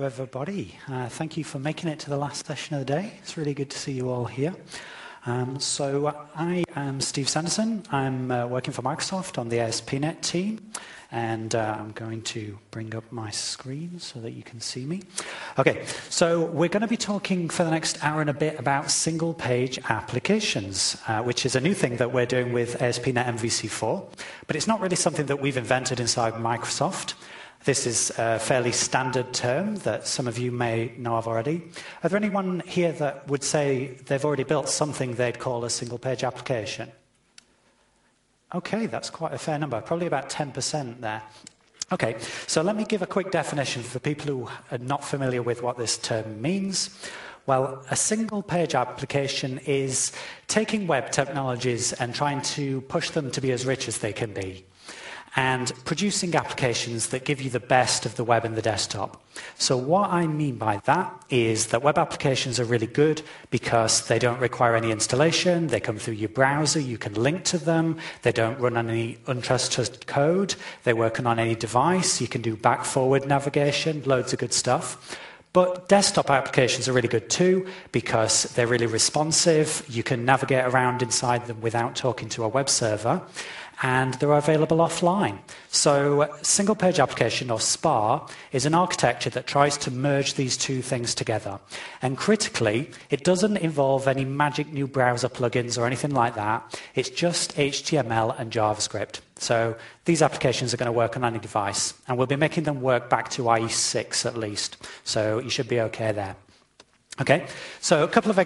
Hello, everybody. Thank you for making it to the last session of the day. It's really good to see you all here. I am Steve Sanderson. I'm working for Microsoft on the ASP.NET team, and I'm going to bring up my screen so that you can see me. Okay, so we're going to be talking for the next hour and a bit about single-page applications, which is a new thing that we're doing with ASP.NET MVC4, but it's not really something that we've invented inside Microsoft. This is a fairly standard term that some of you may know of already. Are there anyone here that would say they've already built something they'd call a single-page application? Okay, that's quite a fair number, probably about 10% there. Okay, so let me give a quick definition for people who are not familiar with what this term means. Well, a single-page application is taking web technologies and trying to push them to be as rich as they can be, and producing applications that give you the best of the web and the desktop. So what I mean by that is that web applications are really good because they don't require any installation, they come through your browser, you can link to them, they don't run on any untrusted code, they work on any device, you can do back-forward navigation, loads of good stuff. But desktop applications are really good too because they're really responsive, you can navigate around inside them without talking to a web server, and they're available offline. So single-page application, or SPA, is an architecture that tries to merge these two things together. And critically, it doesn't involve any magic new browser plugins or anything like that. It's just HTML and JavaScript. So these applications are going to work on any device, and we'll be making them work back to IE6 at least. So you should be okay there. Okay, so a couple of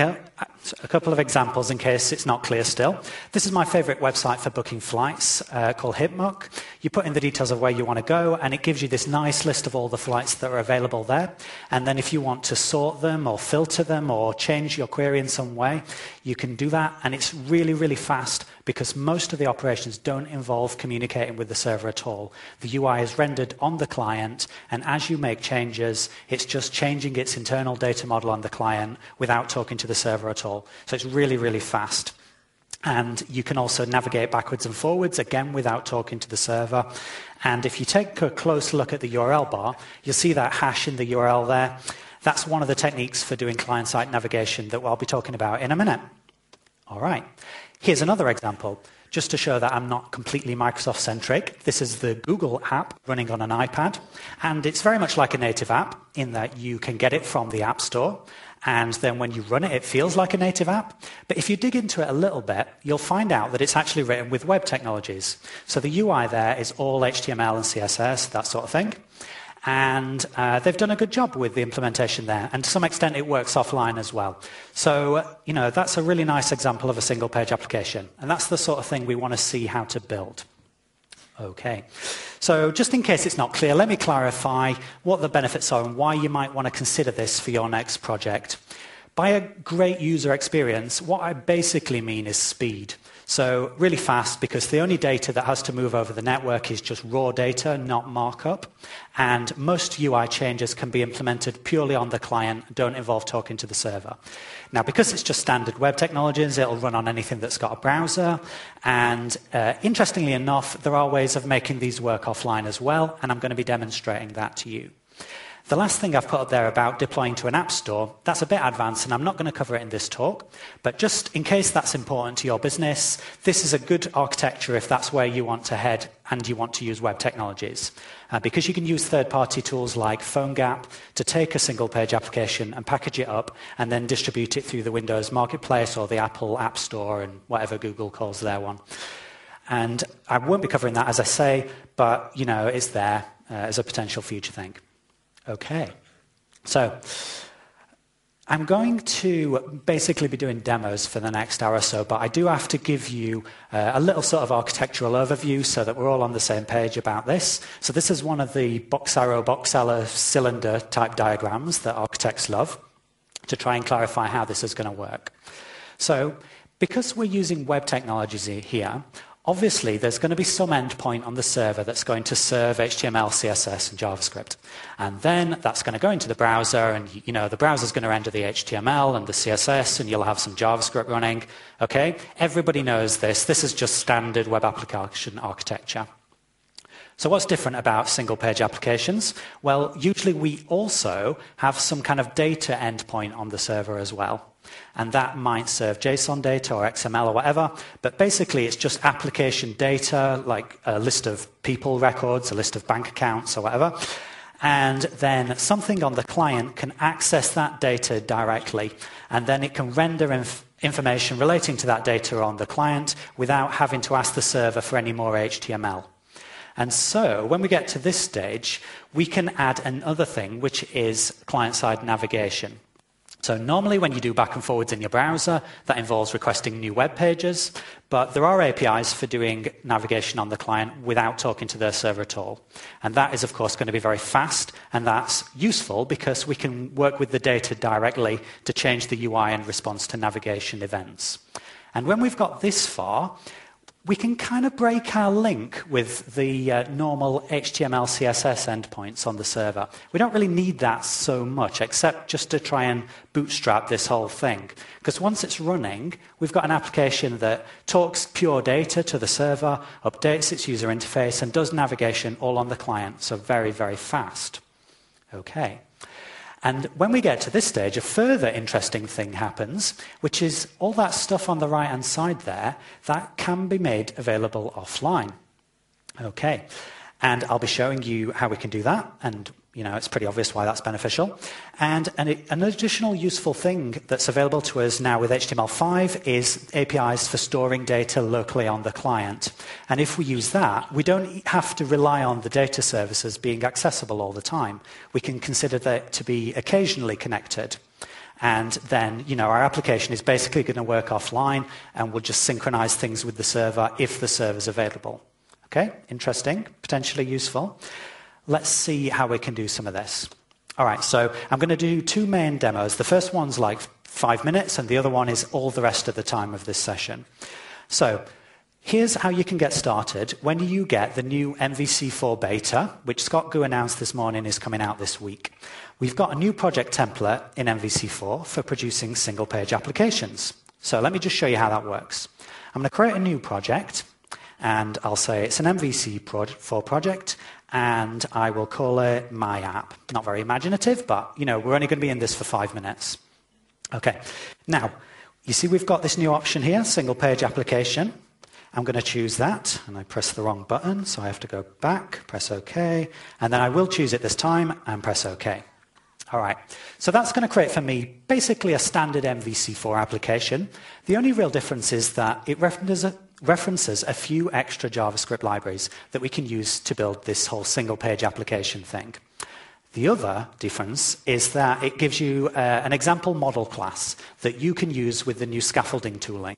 examples in case it's not clear still. This is my favorite website for booking flights called Hipmuc. You put in the details of where you want to go, and it gives you this nice list of all the flights that are available there. And then if you want to sort them or filter them or change your query in some way, you can do that. And it's really, really fast because most of the operations don't involve communicating with the server at all. The UI is rendered on the client, and as you make changes, it's just changing its internal data model on the client without talking to the server at all. So it's really, really fast. And you can also navigate backwards and forwards, again, without talking to the server. And if you take a close look at the URL bar, you'll see that hash in the URL there. That's one of the techniques for doing client-side navigation that I'll be talking about in a minute. All right. Here's another example, just to show that I'm not completely Microsoft-centric. This is the Google app running on an iPad, and it's very much like a native app in that you can get it from the App Store, and then when you run it, it feels like a native app. But if you dig into it a little bit, you'll find out that it's actually written with web technologies. So the UI there is all HTML and CSS, that sort of thing. And they've done a good job with the implementation there. And to some extent, it works offline as well. So, that's a really nice example of a single-page application. And that's the sort of thing we want to see how to build. Okay. So just in case it's not clear, let me clarify what the benefits are and why you might want to consider this for your next project. By a great user experience, what I basically mean is speed. So really fast, because the only data that has to move over the network is just raw data, not markup. And most UI changes can be implemented purely on the client, don't involve talking to the server. Now, because it's just standard web technologies, it'll run on anything that's got a browser. And interestingly enough, there are ways of making these work offline as well, and I'm going to be demonstrating that to you. The last thing I've put up there about deploying to an app store, that's a bit advanced, and I'm not going to cover it in this talk. But just in case that's important to your business, this is a good architecture if that's where you want to head and you want to use web technologies. Because you can use third-party tools like PhoneGap to take a single-page application and package it up and then distribute it through the Windows Marketplace or the Apple App Store and whatever Google calls their one. And I won't be covering that, as I say, but it's there as a potential future thing. Okay, so I'm going to basically be doing demos for the next hour or so, but I do have to give you a little sort of architectural overview so that we're all on the same page about this. So this is one of the box arrow, box cylinder type diagrams that architects love to try and clarify how this is going to work. So because we're using web technologies here, obviously, there's going to be some endpoint on the server that's going to serve HTML, CSS, and JavaScript. And then that's going to go into the browser, and the browser's going to render the HTML and the CSS, and you'll have some JavaScript running. Okay? Everybody knows this. This is just standard web application architecture. So what's different about single-page applications? Well, usually we also have some kind of data endpoint on the server as well. And that might serve JSON data or XML or whatever, but basically it's just application data, like a list of people records, a list of bank accounts or whatever. And then something on the client can access that data directly, and then it can render information relating to that data on the client without having to ask the server for any more HTML. And so when we get to this stage, we can add another thing, which is client-side navigation. So normally when you do back and forwards in your browser, that involves requesting new web pages, but there are APIs for doing navigation on the client without talking to their server at all. And that is, of course, going to be very fast, and that's useful because we can work with the data directly to change the UI in response to navigation events. And when we've got this far, we can kind of break our link with the normal HTML, CSS endpoints on the server. We don't really need that so much, except just to try and bootstrap this whole thing. Because once it's running, we've got an application that talks pure data to the server, updates its user interface, and does navigation all on the client, so very, very fast. Okay. And when we get to this stage, a further interesting thing happens, which is all that stuff on the right-hand side there, that can be made available offline. Okay, and I'll be showing you how we can do that, and it's pretty obvious why that's beneficial. And an additional useful thing that's available to us now with HTML5 is APIs for storing data locally on the client. And if we use that, we don't have to rely on the data services being accessible all the time. We can consider that to be occasionally connected. And then, our application is basically going to work offline, and we'll just synchronize things with the server if the server's available. Okay, interesting, potentially useful. Let's see how we can do some of this. All right, so I'm going to do two main demos. The first one's like 5 minutes, and the other one is all the rest of the time of this session. So here's how you can get started when you get the new MVC4 beta, which Scott Gu announced this morning is coming out this week. We've got a new project template in MVC4 for producing single-page applications. So let me just show you how that works. I'm going to create a new project, and I'll say it's an MVC4 project, and I will call it My App. Not very imaginative, but, we're only going to be in this for 5 minutes. Okay, now, you see we've got this new option here, single-page application. I'm going to choose that, and I press the wrong button, so I have to go back, press OK, and then I will choose it this time, and press OK. All right, so that's going to create for me basically a standard MVC4 application. The only real difference is that it references a few extra JavaScript libraries that we can use to build this whole single-page application thing. The other difference is that it gives you an example model class that you can use with the new scaffolding tooling.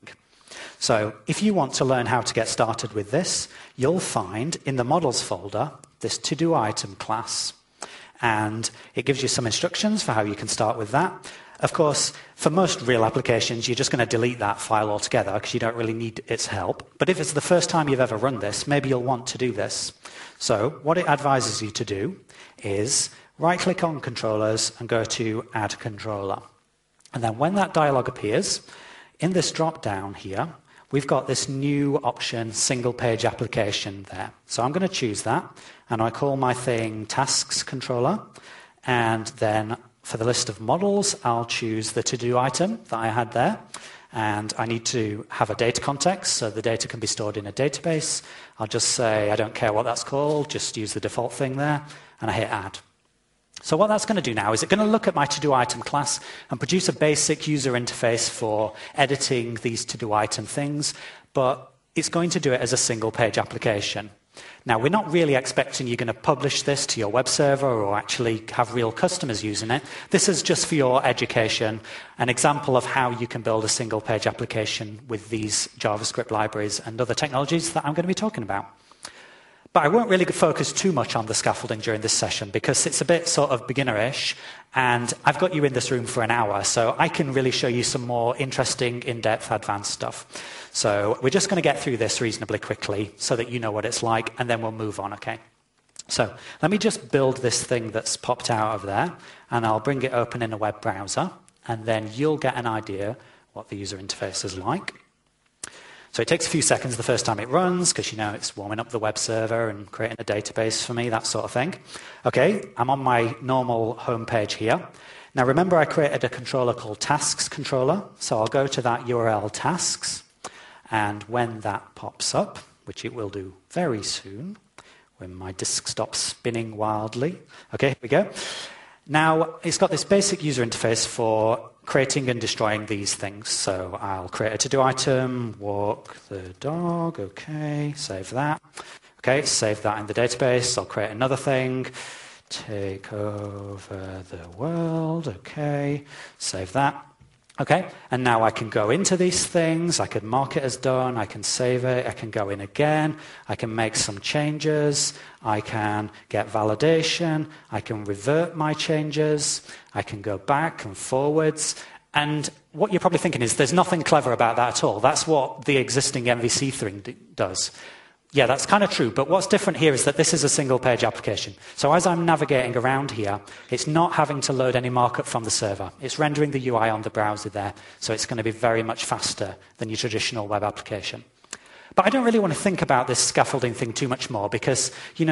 So if you want to learn how to get started with this, you'll find in the models folder this to-do-item class. And it gives you some instructions for how you can start with that. Of course, for most real applications, you're just going to delete that file altogether because you don't really need its help. But if it's the first time you've ever run this, maybe you'll want to do this. So what it advises you to do is right-click on controllers and go to Add Controller. And then when that dialog appears, in this drop-down here, we've got this new option, single-page application there. So I'm going to choose that, and I call my thing Tasks Controller, and then for the list of models, I'll choose the to-do item that I had there, and I need to have a data context, so the data can be stored in a database. I'll just say, I don't care what that's called, just use the default thing there, and I hit Add. So what that's going to do now is it's going to look at my to-do item class and produce a basic user interface for editing these to-do item things, but it's going to do it as a single-page application. Now, we're not really expecting you're going to publish this to your web server or actually have real customers using it. This is just for your education, an example of how you can build a single-page application with these JavaScript libraries and other technologies that I'm going to be talking about. But I won't really focus too much on the scaffolding during this session because it's a bit sort of beginner-ish, and I've got you in this room for an hour, so I can really show you some more interesting, in-depth, advanced stuff. So we're just going to get through this reasonably quickly so that you know what it's like, and then we'll move on, okay? So let me just build this thing that's popped out of there, and I'll bring it open in a web browser, and then you'll get an idea what the user interface is like. So it takes a few seconds the first time it runs, because it's warming up the web server and creating a database for me, that sort of thing. Okay, I'm on my normal home page here. Now remember I created a controller called Tasks Controller, so I'll go to that URL Tasks, and when that pops up, which it will do very soon, when my disk stops spinning wildly. Okay, here we go. Now, it's got this basic user interface for creating and destroying these things. So I'll create a to-do item, walk the dog, okay, save that. Okay, save that in the database. I'll create another thing, take over the world, okay, save that. Okay, and now I can go into these things, I can mark it as done, I can save it, I can go in again, I can make some changes, I can get validation, I can revert my changes, I can go back and forwards, and what you're probably thinking is there's nothing clever about that at all. That's what the existing MVC thing does. Yeah, that's kind of true, but what's different here is that this is a single-page application. So as I'm navigating around here, it's not having to load any markup from the server. It's rendering the UI on the browser there, so it's going to be very much faster than your traditional web application. But I don't really want to think about this scaffolding thing too much more because,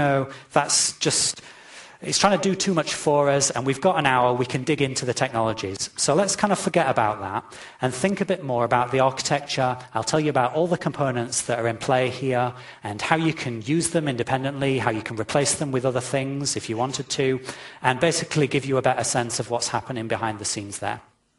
that's just... It's trying to do too much for us, and we've got an hour, we can dig into the technologies. So let's kind of forget about that and think a bit more about the architecture. I'll tell you about all the components that are in play here and how you can use them independently, how you can replace them with other things if you wanted to, and basically give you a better sense of what's happening behind the scenes there.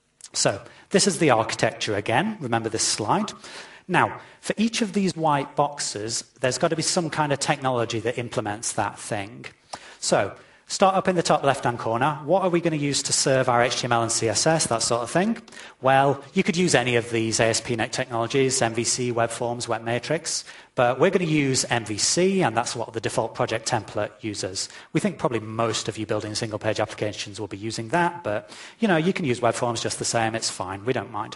So this is the architecture again. Remember this slide. Now, for each of these white boxes, there's got to be some kind of technology that implements that thing. So start up in the top left-hand corner. What are we going to use to serve our HTML and CSS, that sort of thing? Well, you could use any of these ASP.NET technologies, MVC, Web Forms, Web Matrix, but we're going to use MVC, and that's what the default project template uses. We think probably most of you building single-page applications will be using that, but you can use Web Forms just the same. It's fine. We don't mind.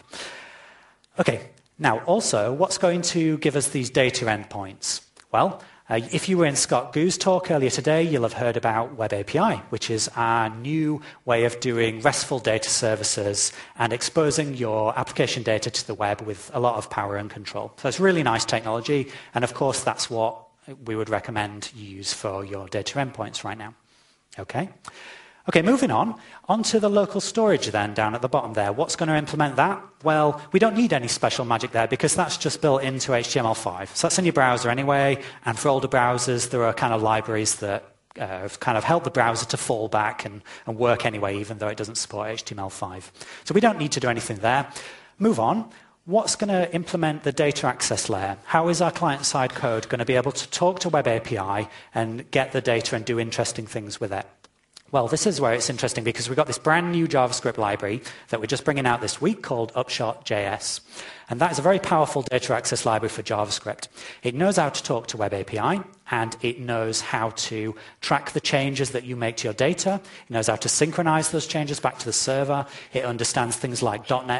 Okay, now also, what's going to give us these data endpoints? Well, if you were in Scott Goo's talk earlier today, you'll have heard about Web API, which is our new way of doing RESTful data services and exposing your application data to the web with a lot of power and control. So it's really nice technology, and of course that's what we would recommend you use for your data endpoints right now. Okay, moving on to the local storage then, down at the bottom there. What's going to implement that? Well, we don't need any special magic there because that's just built into HTML5. So that's in your browser anyway, and for older browsers, there are kind of libraries that have kind of helped the browser to fall back and work anyway, even though it doesn't support HTML5. So we don't need to do anything there. Move on. What's going to implement the data access layer? How is our client-side code going to be able to talk to Web API and get the data and do interesting things with it? Well, this is where it's interesting because we've got this brand new JavaScript library that we're just bringing out this week called Upshot.js. And that is a very powerful data access library for JavaScript. It knows how to talk to Web API, and it knows how to track the changes that you make to your data. It knows how to synchronize those changes back to the server. It understands things like .NET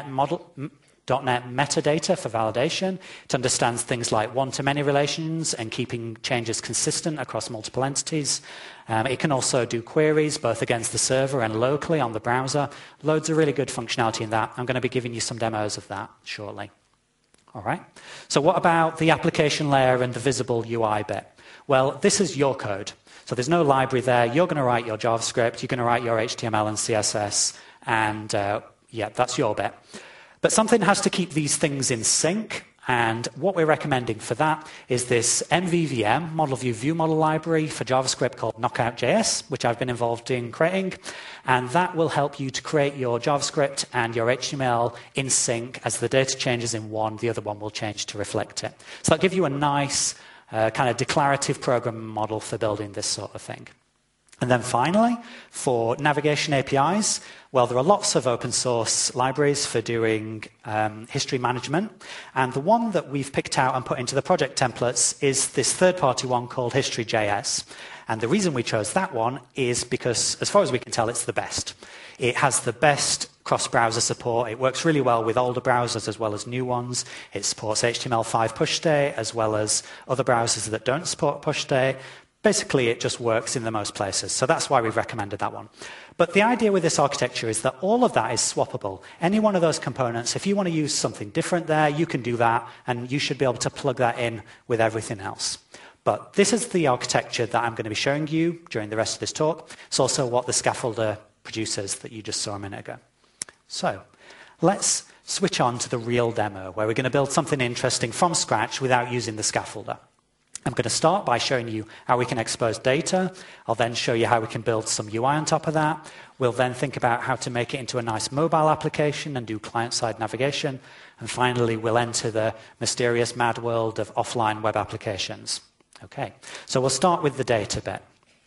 metadata for validation. It understands things like one-to-many relations and keeping changes consistent across multiple entities. It can also do queries both against the server and locally on the browser. Loads of really good functionality in that. I'm going to be giving you some demos of that shortly. All right. So what about the application layer and the visible UI bit? Well, this is your code. So there's no library there. You're going to write your JavaScript. You're going to write your HTML and CSS. And yeah, that's your bit. But something has to keep these things in sync, and what we're recommending for that is this MVVM, Model View View Model library for JavaScript called Knockout.js, which I've been involved in creating, and that will help you to create your JavaScript and your HTML in sync. As the data changes in one, the other one will change to reflect it. So that'll give you a nice kind of declarative program model for building this sort of thing. And then finally, for navigation APIs, well, there are lots of open source libraries for doing history management. And the one that we've picked out and put into the project templates is this third-party one called History.js. And the reason we chose that one is because, as far as we can tell, it's the best. It has the best cross-browser support. It works really well with older browsers as well as new ones. It supports HTML5 push state as well as other browsers that don't support push state. basically it just works in the most places. So that's why we've recommended that one. But the idea with this architecture is that all of that is swappable. Any one of those components, if you want to use something different there, you can do that, and you should be able to plug that in with everything else. But this is the architecture that I'm going to be showing you during the rest of this talk. It's also what the scaffolder produces that you just saw a minute ago. So let's switch on to the real demo, where we're going to build something interesting from scratch without using the scaffolder. I'm going to start by showing you how we can expose data. I'll then show you how we can build some UI on top of that. We'll then think about how to make it into a nice mobile application and do client-side navigation. And finally, we'll enter the mysterious mad world of offline web applications. Okay, so we'll start with the data bit.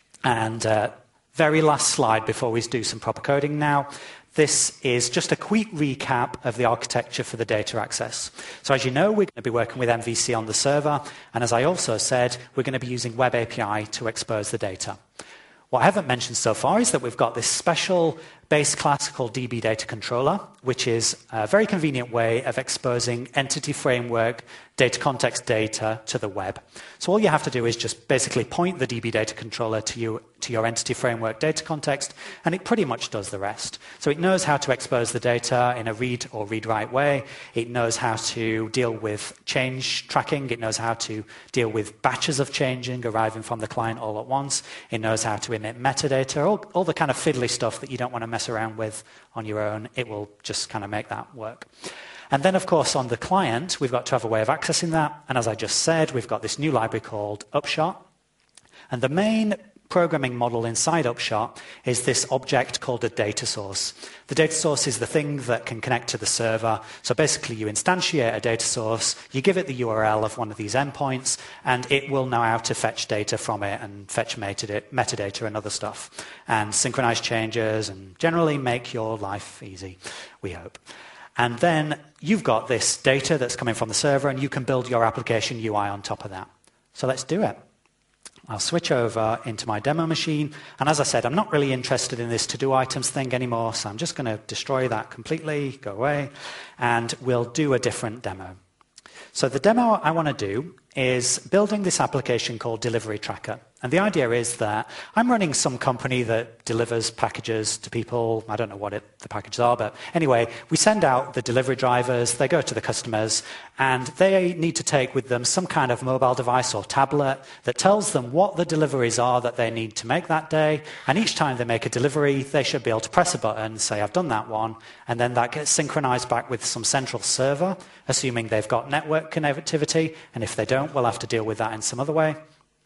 And very last slide before we do some proper coding now. This is just a quick recap of the architecture for the data access. So as you know, we're going to be working with MVC on the server, and as I also said, we're going to be using Web API to expose the data. What I haven't mentioned so far is that we've got this special base class called DB Data Controller, which is a very convenient way of exposing entity framework data context data to the web. So all you have to do is just basically point the DB Data Controller to your entity framework data context, and it pretty much does the rest. So it knows how to expose the data in a read or read-write way. It knows how to deal with change tracking. It knows how to deal with batches of changing arriving from the client all at once. It knows how to emit metadata, all the kind of fiddly stuff that you don't want to mess around with on your own. It will just kind of make that work. And then, of course, on the client, we've got to have a way of accessing that. And as I just said, we've got this new library called Upshot. And the main programming model inside Upshot is this object called a data source. The data source is the thing that can connect to the server. So basically, you instantiate a data source, you give it the URL of one of these endpoints, and it will know how to fetch data from it and fetch metadata and other stuff, and synchronize changes, and generally make your life easy, we hope. And then you've got this data that's coming from the server, and you can build your application UI on top of that. So let's do it. I'll switch over into my demo machine. And as I said, I'm not really interested in this to-do items thing anymore, so I'm just going to destroy that completely, go away, and we'll do a different demo. So the demo I want to do is building this application called Delivery Tracker. And the idea is that I'm running some company that delivers packages to people. I don't know what the packages are, but anyway, we send out the delivery drivers, they go to the customers, and they need to take with them some kind of mobile device or tablet that tells them what the deliveries are that they need to make that day. And each time they make a delivery, they should be able to press a button, say, I've done that one, and then that gets synchronized back with some central server, assuming they've got network connectivity, and if they don't, we'll have to deal with that in some other way.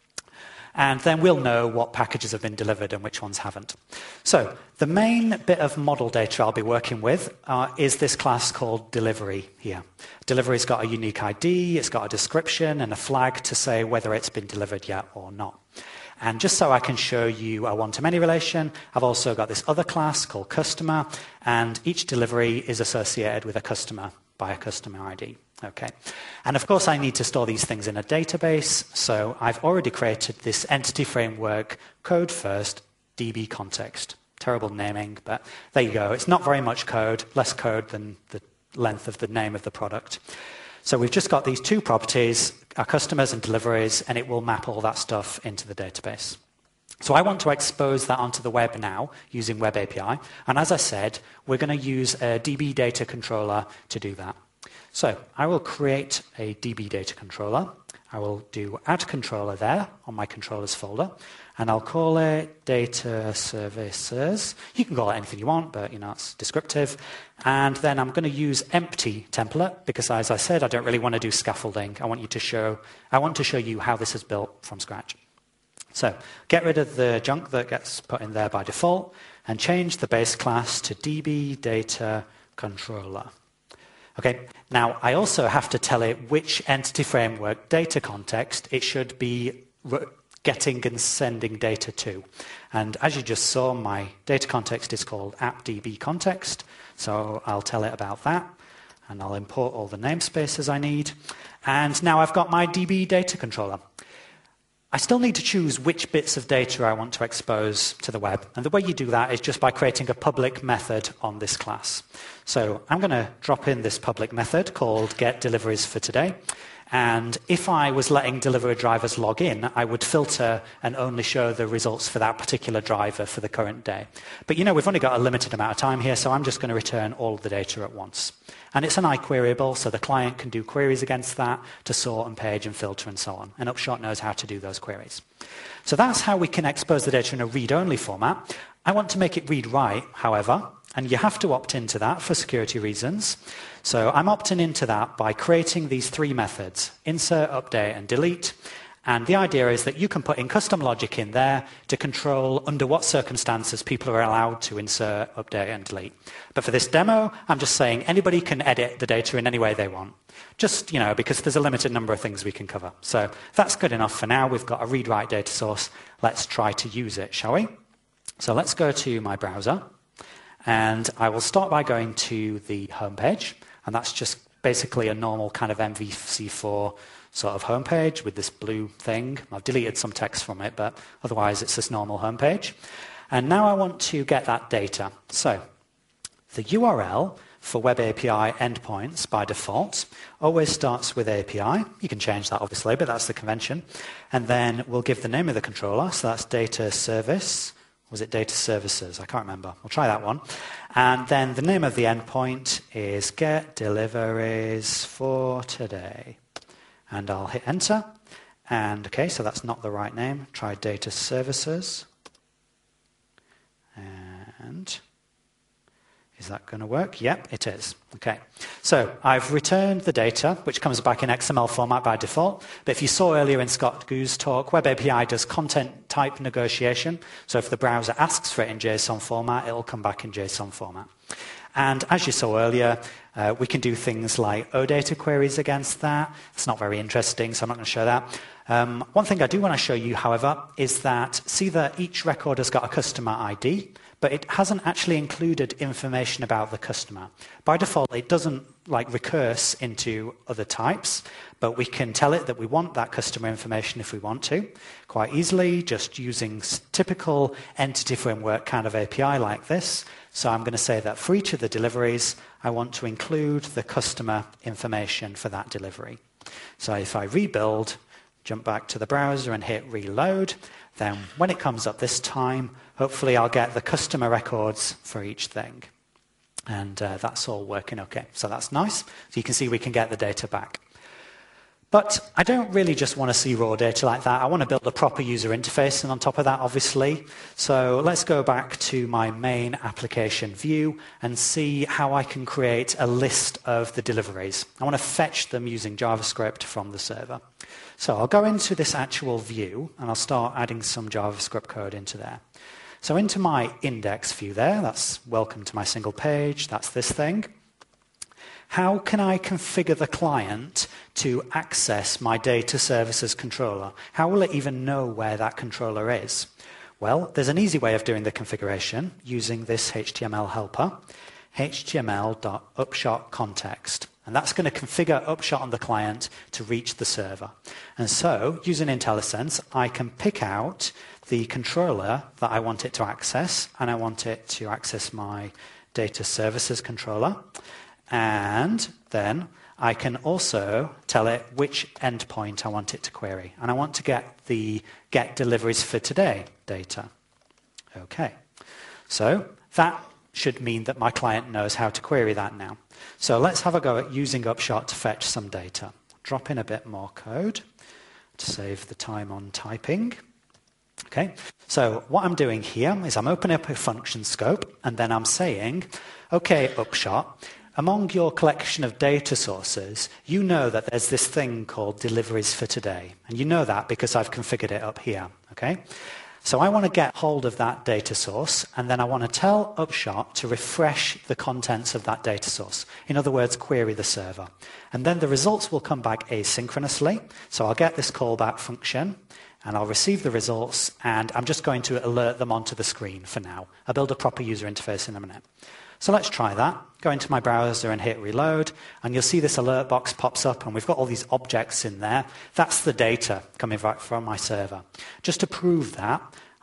And then we'll know what packages have been delivered and which ones haven't. So the main bit of model data I'll be working with is this class called delivery here. Delivery's got a unique ID, it's got a description and a flag to say whether it's been delivered yet or not. And just so I can show you a one-to-many relation, I've also got this other class called customer, and each delivery is associated with a customer by a customer ID. Okay. And of course, I need to store these things in a database, so I've already created this entity framework code first DB context. Terrible naming, but there you go. It's not very much code, less code than the length of the name of the product. So we've just got these two properties, our customers and deliveries, and it will map all that stuff into the database. So I want to expose that onto the web now using Web API. And as I said, we're going to use a DB data controller to do that. So I will create a DB data controller. I will do add controller there on my controllers folder, and I'll call it data services. You can call it anything you want, but it's descriptive. And then I'm going to use empty template because, as I said, I don't really want to do scaffolding. I want to show you how this is built from scratch. So get rid of the junk that gets put in there by default and change the base class to DB data controller. Okay, now I also have to tell it which entity framework data context it should be getting and sending data to. And as you just saw, my data context is called appdb context, so I'll tell it about that, and I'll import all the namespaces I need. And now I've got my DB data controller. I still need to choose which bits of data I want to expose to the web. And the way you do that is just by creating a public method on this class. So I'm going to drop in this public method called getDeliveries for today. And if I was letting delivery drivers log in, I would filter and only show the results for that particular driver for the current day. But we've only got a limited amount of time here, so I'm just going to return all of the data at once. And it's an iQueryable, so the client can do queries against that to sort and page and filter and so on. And Upshot knows how to do those queries. So that's how we can expose the data in a read-only format. I want to make it read-write, however, and you have to opt into that for security reasons. So I'm opting into that by creating these three methods: insert, update, and delete. And the idea is that you can put in custom logic in there to control under what circumstances people are allowed to insert, update, and delete. But for this demo, I'm just saying anybody can edit the data in any way they want. Just, because there's a limited number of things we can cover. So that's good enough for now. We've got a read-write data source. Let's try to use it, shall we? So let's go to my browser. And I will start by going to the home page. And that's just basically a normal kind of MVC4 sort of homepage with this blue thing. I've deleted some text from it, but otherwise it's this normal homepage. And now I want to get that data. So the URL for Web API endpoints by default always starts with API. You can change that obviously, but that's the convention. And then we'll give the name of the controller. So that's data service. Was it data services? I can't remember. We'll try that one. And then the name of the endpoint is get deliveries for today. And I'll hit enter. And okay, so that's not the right name. Try data services. And is that going to work? Yep, it is. Okay. So I've returned the data, which comes back in XML format by default. But if you saw earlier in Scott Goo's talk, Web API does content type negotiation. So if the browser asks for it in JSON format, it'll come back in JSON format. And as you saw earlier, we can do things like OData queries against that. It's not very interesting, so I'm not going to show that. One thing I do want to show you, however, is that see that each record has got a customer ID, but it hasn't actually included information about the customer. By default, it doesn't recurse into other types, but we can tell it that we want that customer information if we want to, quite easily, just using typical entity framework kind of API like this. So I'm going to say that for each of the deliveries, I want to include the customer information for that delivery. So if I rebuild, jump back to the browser and hit reload, then when it comes up this time, hopefully I'll get the customer records for each thing. And that's all working okay. So that's nice. So you can see we can get the data back. But I don't really just want to see raw data like that. I want to build a proper user interface, and on top of that, obviously. So let's go back to my main application view and see how I can create a list of the deliveries. I want to fetch them using JavaScript from the server. So I'll go into this actual view, and I'll start adding some JavaScript code into there. So into my index view there, that's welcome to my single page, that's this thing. How can I configure the client to access my data services controller? How will it even know where that controller is? Well, there's an easy way of doing the configuration using this HTML helper, html.upshotContext. And that's going to configure Upshot on the client to reach the server. And so, using IntelliSense, I can pick out the controller that I want it to access, and I want it to access my data services controller. And then I can also tell it which endpoint I want it to query. And I want to get the get deliveries for today data. Okay. So that should mean that my client knows how to query that now. So let's have a go at using Upshot to fetch some data. Drop in a bit more code to save the time on typing. Okay. So what I'm doing here is I'm opening up a function scope, and then I'm saying, okay, Upshot, among your collection of data sources, you know that there's this thing called deliveries for today. And you know that because I've configured it up here. Okay? So I want to get hold of that data source, and then I want to tell Upshot to refresh the contents of that data source. In other words, query the server. And then the results will come back asynchronously. So I'll get this callback function, and I'll receive the results, and I'm just going to alert them onto the screen for now. I'll build a proper user interface in a minute. So let's try that. Go into my browser and hit reload, and you'll see this alert box pops up, and we've got all these objects in there. That's the data coming back from my server. Just to prove that,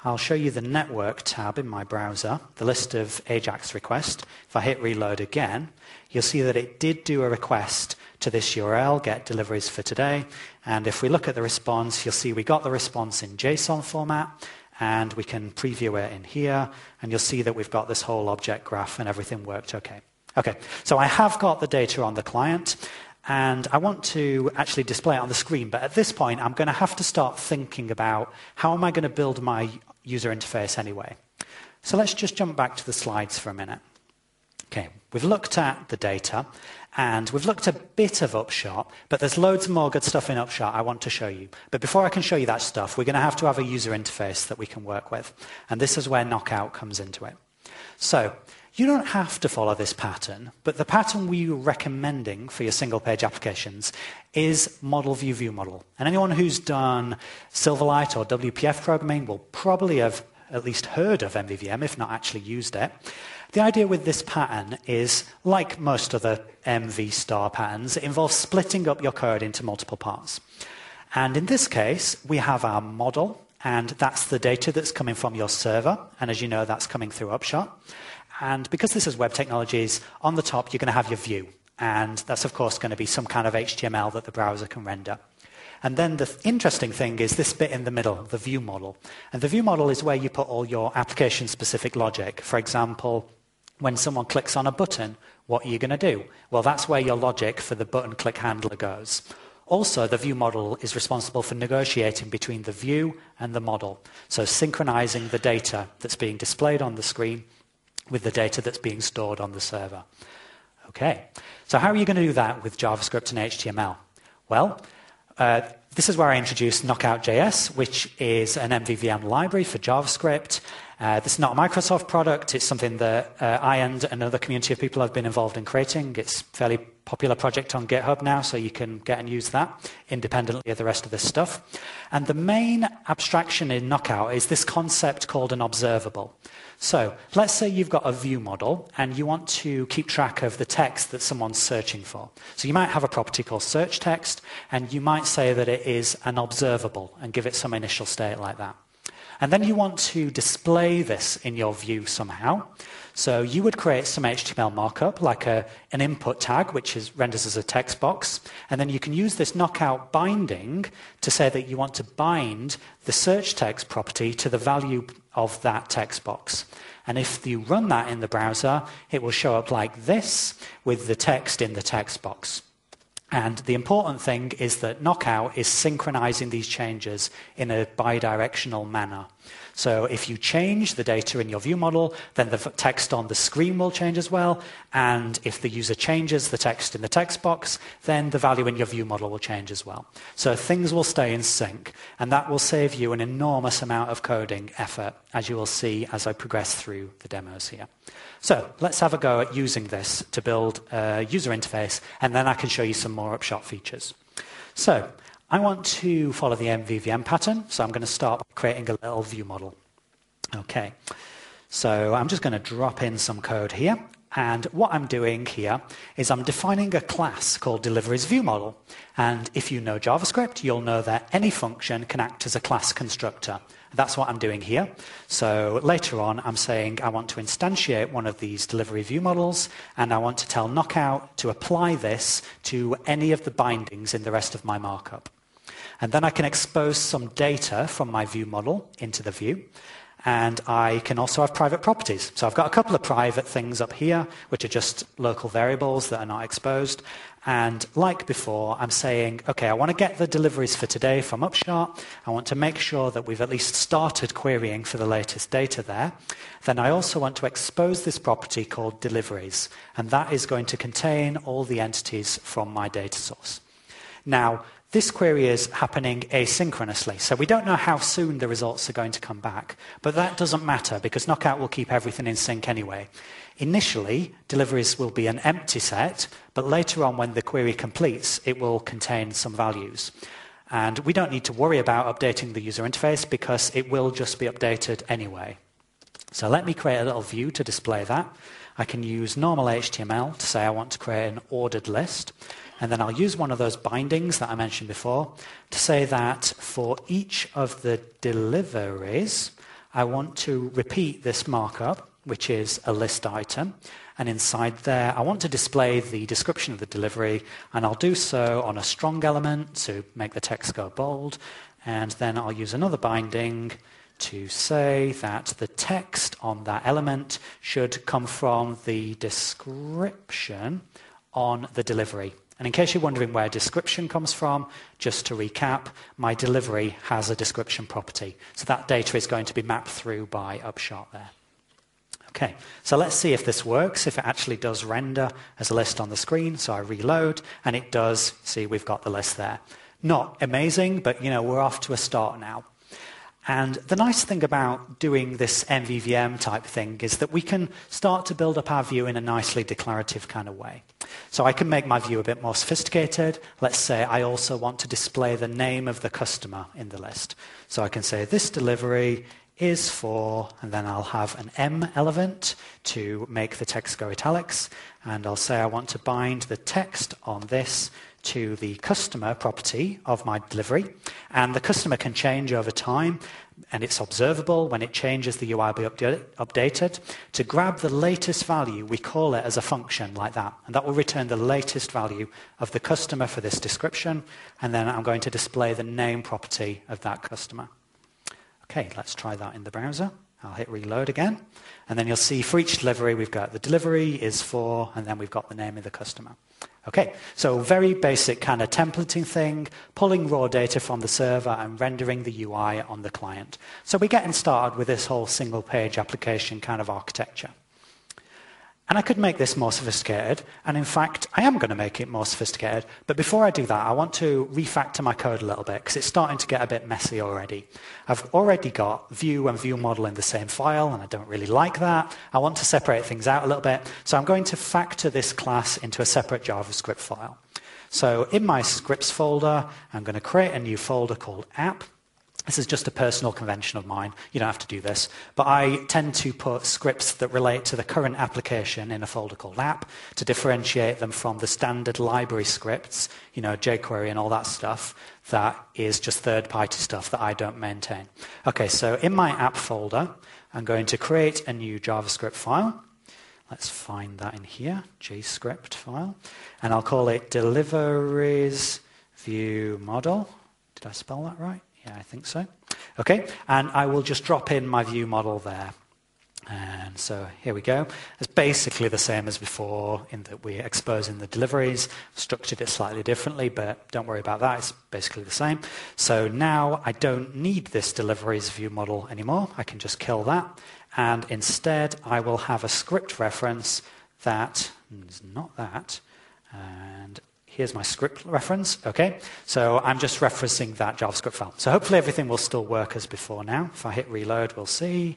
I'll show you the network tab in my browser, the list of AJAX requests. If I hit reload again, you'll see that it did do a request to this URL, get deliveries for today. And if we look at the response, you'll see we got the response in JSON format, and we can preview it in here, and you'll see that we've got this whole object graph and everything worked okay. Okay, so I have got the data on the client, and I want to actually display it on the screen, but at this point I'm going to have to start thinking about how am I going to build my user interface anyway. So let's just jump back to the slides for a minute. Okay, we've looked at the data, and we've looked a bit of Upshot, but there's loads more good stuff in Upshot I want to show you. But before I can show you that stuff, we're going to have a user interface that we can work with, and this is where Knockout comes into it. So you don't have to follow this pattern, but the pattern we're recommending for your single-page applications is model view view model. And anyone who's done Silverlight or WPF programming will probably have at least heard of MVVM, if not actually used it. The idea with this pattern is, like most other MV star patterns, it involves splitting up your code into multiple parts. And in this case, we have our model, and that's the data that's coming from your server. And as you know, that's coming through Upshot. And because this is web technologies, on the top you're going to have your view. And that's, of course, going to be some kind of HTML that the browser can render. And then the interesting thing is this bit in the middle, the view model. And the view model is where you put all your application-specific logic. For example, when someone clicks on a button, what are you going to do? Well, that's where your logic for the button click handler goes. Also, the view model is responsible for negotiating between the view and the model. So synchronizing the data that's being displayed on the screen with the data that's being stored on the server. Okay, so how are you going to do that with JavaScript and HTML? Well, this is where I introduced Knockout.js, which is an MVVM library for JavaScript. This is not a Microsoft product. It's something that I and another community of people have been involved in creating. It's a fairly popular project on GitHub now, so you can get and use that independently of the rest of this stuff. And the main abstraction in Knockout is this concept called an observable. So let's say you've got a view model and you want to keep track of the text that someone's searching for. So you might have a property called search text, and you might say that it is an observable and give it some initial state like that. And then you want to display this in your view somehow. So you would create some HTML markup, like an input tag, which renders as a text box. And then you can use this knockout binding to say that you want to bind the search text property to the value of that text box. And if you run that in the browser, it will show up like this with the text in the text box. And the important thing is that Knockout is synchronizing these changes in a bidirectional manner. So if you change the data in your view model, then the text on the screen will change as well. And if the user changes the text in the text box, then the value in your view model will change as well. So things will stay in sync. And that will save you an enormous amount of coding effort, as you will see as I progress through the demos here. So let's have a go at using this to build a user interface, and then I can show you some more Upshot features. So I want to follow the MVVM pattern, so I'm going to start by creating a little view model. Okay, so I'm just going to drop in some code here, and what I'm doing here is I'm defining a class called deliveries view model. And if you know JavaScript, you'll know that any function can act as a class constructor. That's what I'm doing here. So later on, I'm saying I want to instantiate one of these delivery view models, and I want to tell Knockout to apply this to any of the bindings in the rest of my markup. And then I can expose some data from my view model into the view. And I can also have private properties. So I've got a couple of private things up here, which are just local variables that are not exposed. And like before, I'm saying, OK, I want to get the deliveries for today from Upshot. I want to make sure that we've at least started querying for the latest data there. Then I also want to expose this property called deliveries. And that is going to contain all the entities from my data source. Now, this query is happening asynchronously, so we don't know how soon the results are going to come back. But that doesn't matter, because Knockout will keep everything in sync anyway. Initially, deliveries will be an empty set, but later on, when the query completes, it will contain some values. And we don't need to worry about updating the user interface, because it will just be updated anyway. So let me create a little view to display that. I can use normal HTML to say I want to create an ordered list. And then I'll use one of those bindings that I mentioned before to say that for each of the deliveries, I want to repeat this markup, which is a list item. And inside there, I want to display the description of the delivery, and I'll do so on a strong element to make the text go bold. And then I'll use another binding to say that the text on that element should come from the description on the delivery. And in case you're wondering where description comes from, just to recap, my delivery has a description property. So that data is going to be mapped through by Upshot there. Okay, so let's see if this works, if it actually does render as a list on the screen. So I reload, and it does. See, we've got the list there. Not amazing, but we're off to a start now. And the nice thing about doing this MVVM type thing is that we can start to build up our view in a nicely declarative kind of way. So I can make my view a bit more sophisticated. Let's say I also want to display the name of the customer in the list. So I can say this delivery is for, and then I'll have an M element to make the text go italics, and I'll say I want to bind the text on this to the customer property of my delivery, and the customer can change over time, and it's observable. When it changes, the UI will be updated. To grab the latest value, we call it as a function like that, and that will return the latest value of the customer for this description, and then I'm going to display the name property of that customer. Okay, let's try that in the browser. I'll hit reload again. And then you'll see for each delivery, we've got the delivery is for, and then we've got the name of the customer. Okay, so very basic kind of templating thing, pulling raw data from the server and rendering the UI on the client. So we're getting started with this whole single page application kind of architecture. And I could make this more sophisticated, and in fact, I am going to make it more sophisticated. But before I do that, I want to refactor my code a little bit, because it's starting to get a bit messy already. I've already got view and view model in the same file, and I don't really like that. I want to separate things out a little bit, so I'm going to factor this class into a separate JavaScript file. So in my scripts folder, I'm going to create a new folder called app. This is just a personal convention of mine. You don't have to do this. But I tend to put scripts that relate to the current application in a folder called app to differentiate them from the standard library scripts, jQuery and all that stuff, that is just third-party stuff that I don't maintain. Okay, so in my app folder, I'm going to create a new JavaScript file. Let's find that in here, JScript file. And I'll call it deliveries view model. Did I spell that right? Yeah, I think so. Okay, and I will just drop in my view model there. And so here we go. It's basically the same as before in that we're exposing the deliveries, structured it slightly differently, but don't worry about that. It's basically the same. So now I don't need this deliveries view model anymore. I can just kill that. And instead, I will have a script reference that is not that. And here's my script reference, okay? So I'm just referencing that JavaScript file. So hopefully everything will still work as before now. If I hit reload, we'll see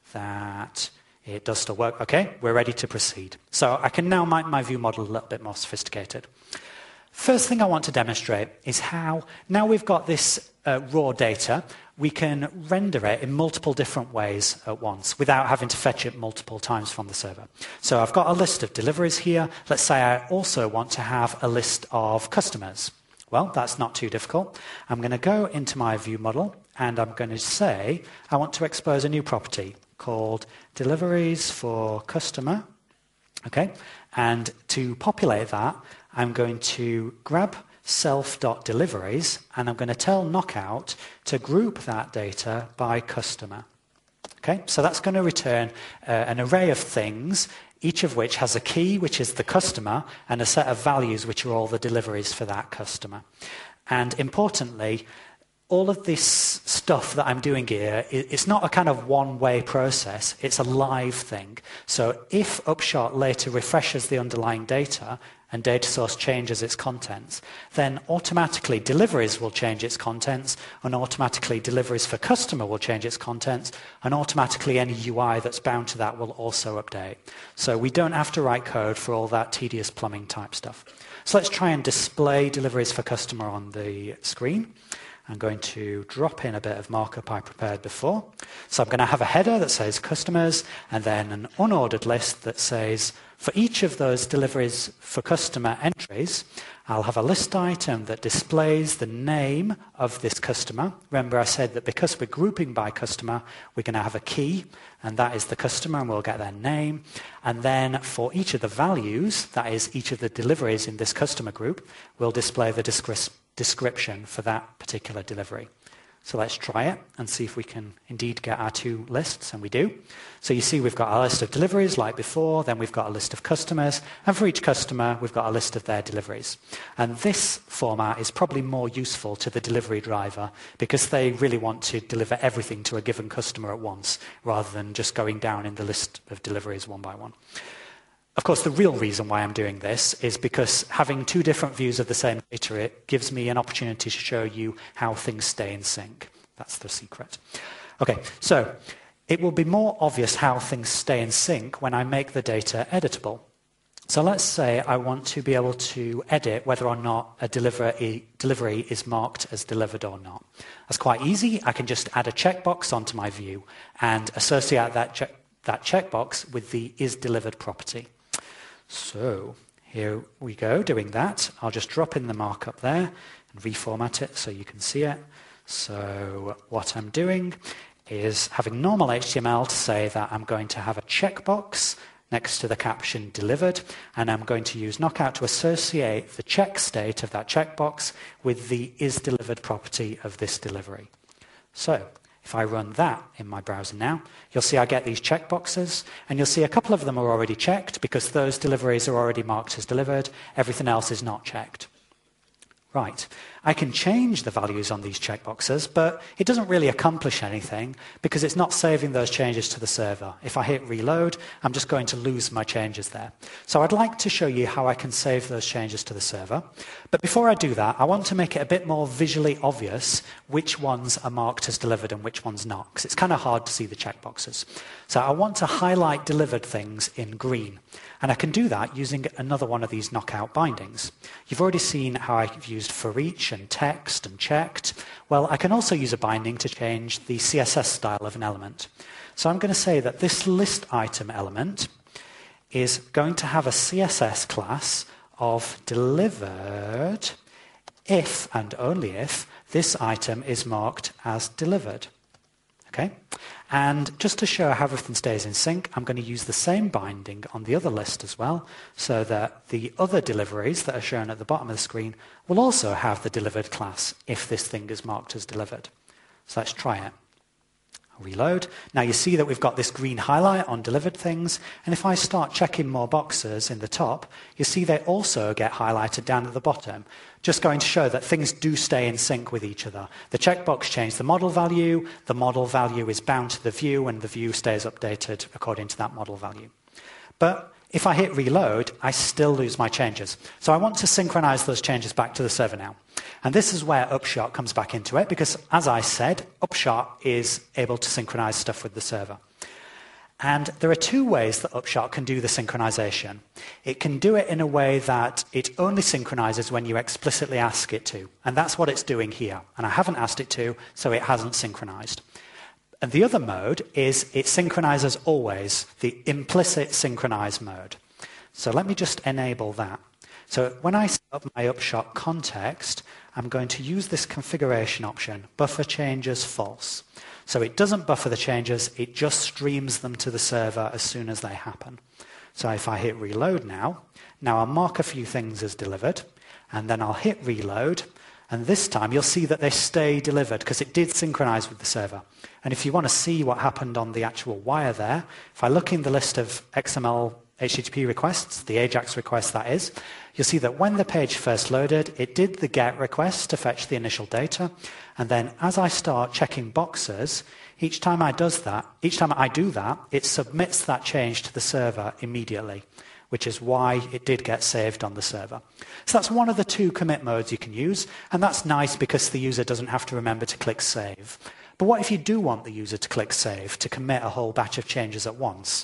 that it does still work. Okay, we're ready to proceed. So I can now make my view model a little bit more sophisticated. First thing I want to demonstrate is how, now we've got this raw data, we can render it in multiple different ways at once without having to fetch it multiple times from the server. So I've got a list of deliveries here. Let's say I also want to have a list of customers. Well, that's not too difficult. I'm going to go into my view model, and I'm going to say I want to expose a new property called deliveries for customer. Okay, and to populate that, I'm going to grab self.deliveries, and I'm going to tell Knockout to group that data by customer. Okay, so that's going to return an array of things, each of which has a key, which is the customer, and a set of values, which are all the deliveries for that customer. And importantly, all of this stuff that I'm doing here, it's not a kind of one-way process, it's a live thing. So if Upshot later refreshes the underlying data and data source changes its contents, then automatically deliveries will change its contents, and automatically deliveries for customer will change its contents, and automatically any UI that's bound to that will also update. So we don't have to write code for all that tedious plumbing type stuff. So let's try and display deliveries for customer on the screen. I'm going to drop in a bit of markup I prepared before. So I'm going to have a header that says customers, and then an unordered list that says, for each of those deliveries for customer entries, I'll have a list item that displays the name of this customer. Remember I said that because we're grouping by customer, we're going to have a key, and that is the customer, and we'll get their name. And then for each of the values, that is each of the deliveries in this customer group, we'll display the description for that particular delivery. So let's try it and see if we can indeed get our two lists, and we do. So you see we've got a list of deliveries like before, then we've got a list of customers, and for each customer we've got a list of their deliveries. And this format is probably more useful to the delivery driver because they really want to deliver everything to a given customer at once rather than just going down in the list of deliveries one by one. Of course, the real reason why I'm doing this is because having two different views of the same data, it gives me an opportunity to show you how things stay in sync. That's the secret. Okay, so it will be more obvious how things stay in sync when I make the data editable. So let's say I want to be able to edit whether or not a delivery is marked as delivered or not. That's quite easy. I can just add a checkbox onto my view and associate that checkbox with the isDelivered property. So here we go doing that. I'll just drop in the markup there and reformat it so you can see it. So what I'm doing is having normal HTML to say that I'm going to have a checkbox next to the caption delivered, and I'm going to use Knockout to associate the check state of that checkbox with the isDelivered property of this delivery. So if I run that in my browser now, you'll see I get these checkboxes, and you'll see a couple of them are already checked because those deliveries are already marked as delivered. Everything else is not checked. Right, I can change the values on these checkboxes, but it doesn't really accomplish anything because it's not saving those changes to the server. If I hit reload, I'm just going to lose my changes there. So I'd like to show you how I can save those changes to the server. But before I do that, I want to make it a bit more visually obvious which ones are marked as delivered and which ones not, because it's kind of hard to see the checkboxes. So I want to highlight delivered things in green. And I can do that using another one of these knockout bindings. You've already seen how I've used for each and text and checked. Well, I can also use a binding to change the CSS style of an element. So I'm going to say that this list item element is going to have a CSS class of delivered if and only if this item is marked as delivered. Okay? And just to show how everything stays in sync, I'm going to use the same binding on the other list as well, so that the other deliveries that are shown at the bottom of the screen will also have the delivered class if this thing is marked as delivered. So let's try it. Reload. Now you see that we've got this green highlight on delivered things, and if I start checking more boxes in the top, you see they also get highlighted down at the bottom, just going to show that things do stay in sync with each other. The checkbox changed the model value is bound to the view, and the view stays updated according to that model value. But if I hit reload, I still lose my changes. So I want to synchronize those changes back to the server now. And this is where Upshot comes back into it, because as I said, Upshot is able to synchronize stuff with the server. And there are two ways that Upshot can do the synchronization. It can do it in a way that it only synchronizes when you explicitly ask it to. And that's what it's doing here. And I haven't asked it to, so it hasn't synchronized. And the other mode is it synchronizes always, the implicit synchronize mode. So let me just enable that. So when I set up my Upshot context, I'm going to use this configuration option, buffer changes false. So it doesn't buffer the changes, it just streams them to the server as soon as they happen. So if I hit reload now I'll mark a few things as delivered, and then I'll hit reload, and this time you'll see that they stay delivered because it did synchronize with the server. And if you want to see what happened on the actual wire there, if I look in the list of XML HTTP requests, the AJAX request that is, you'll see that when the page first loaded, it did the GET request to fetch the initial data, and then as I start checking boxes, each time I do that, it submits that change to the server immediately, which is why it did get saved on the server. So that's one of the two commit modes you can use, and that's nice because the user doesn't have to remember to click save. But what if you do want the user to click save to commit a whole batch of changes at once?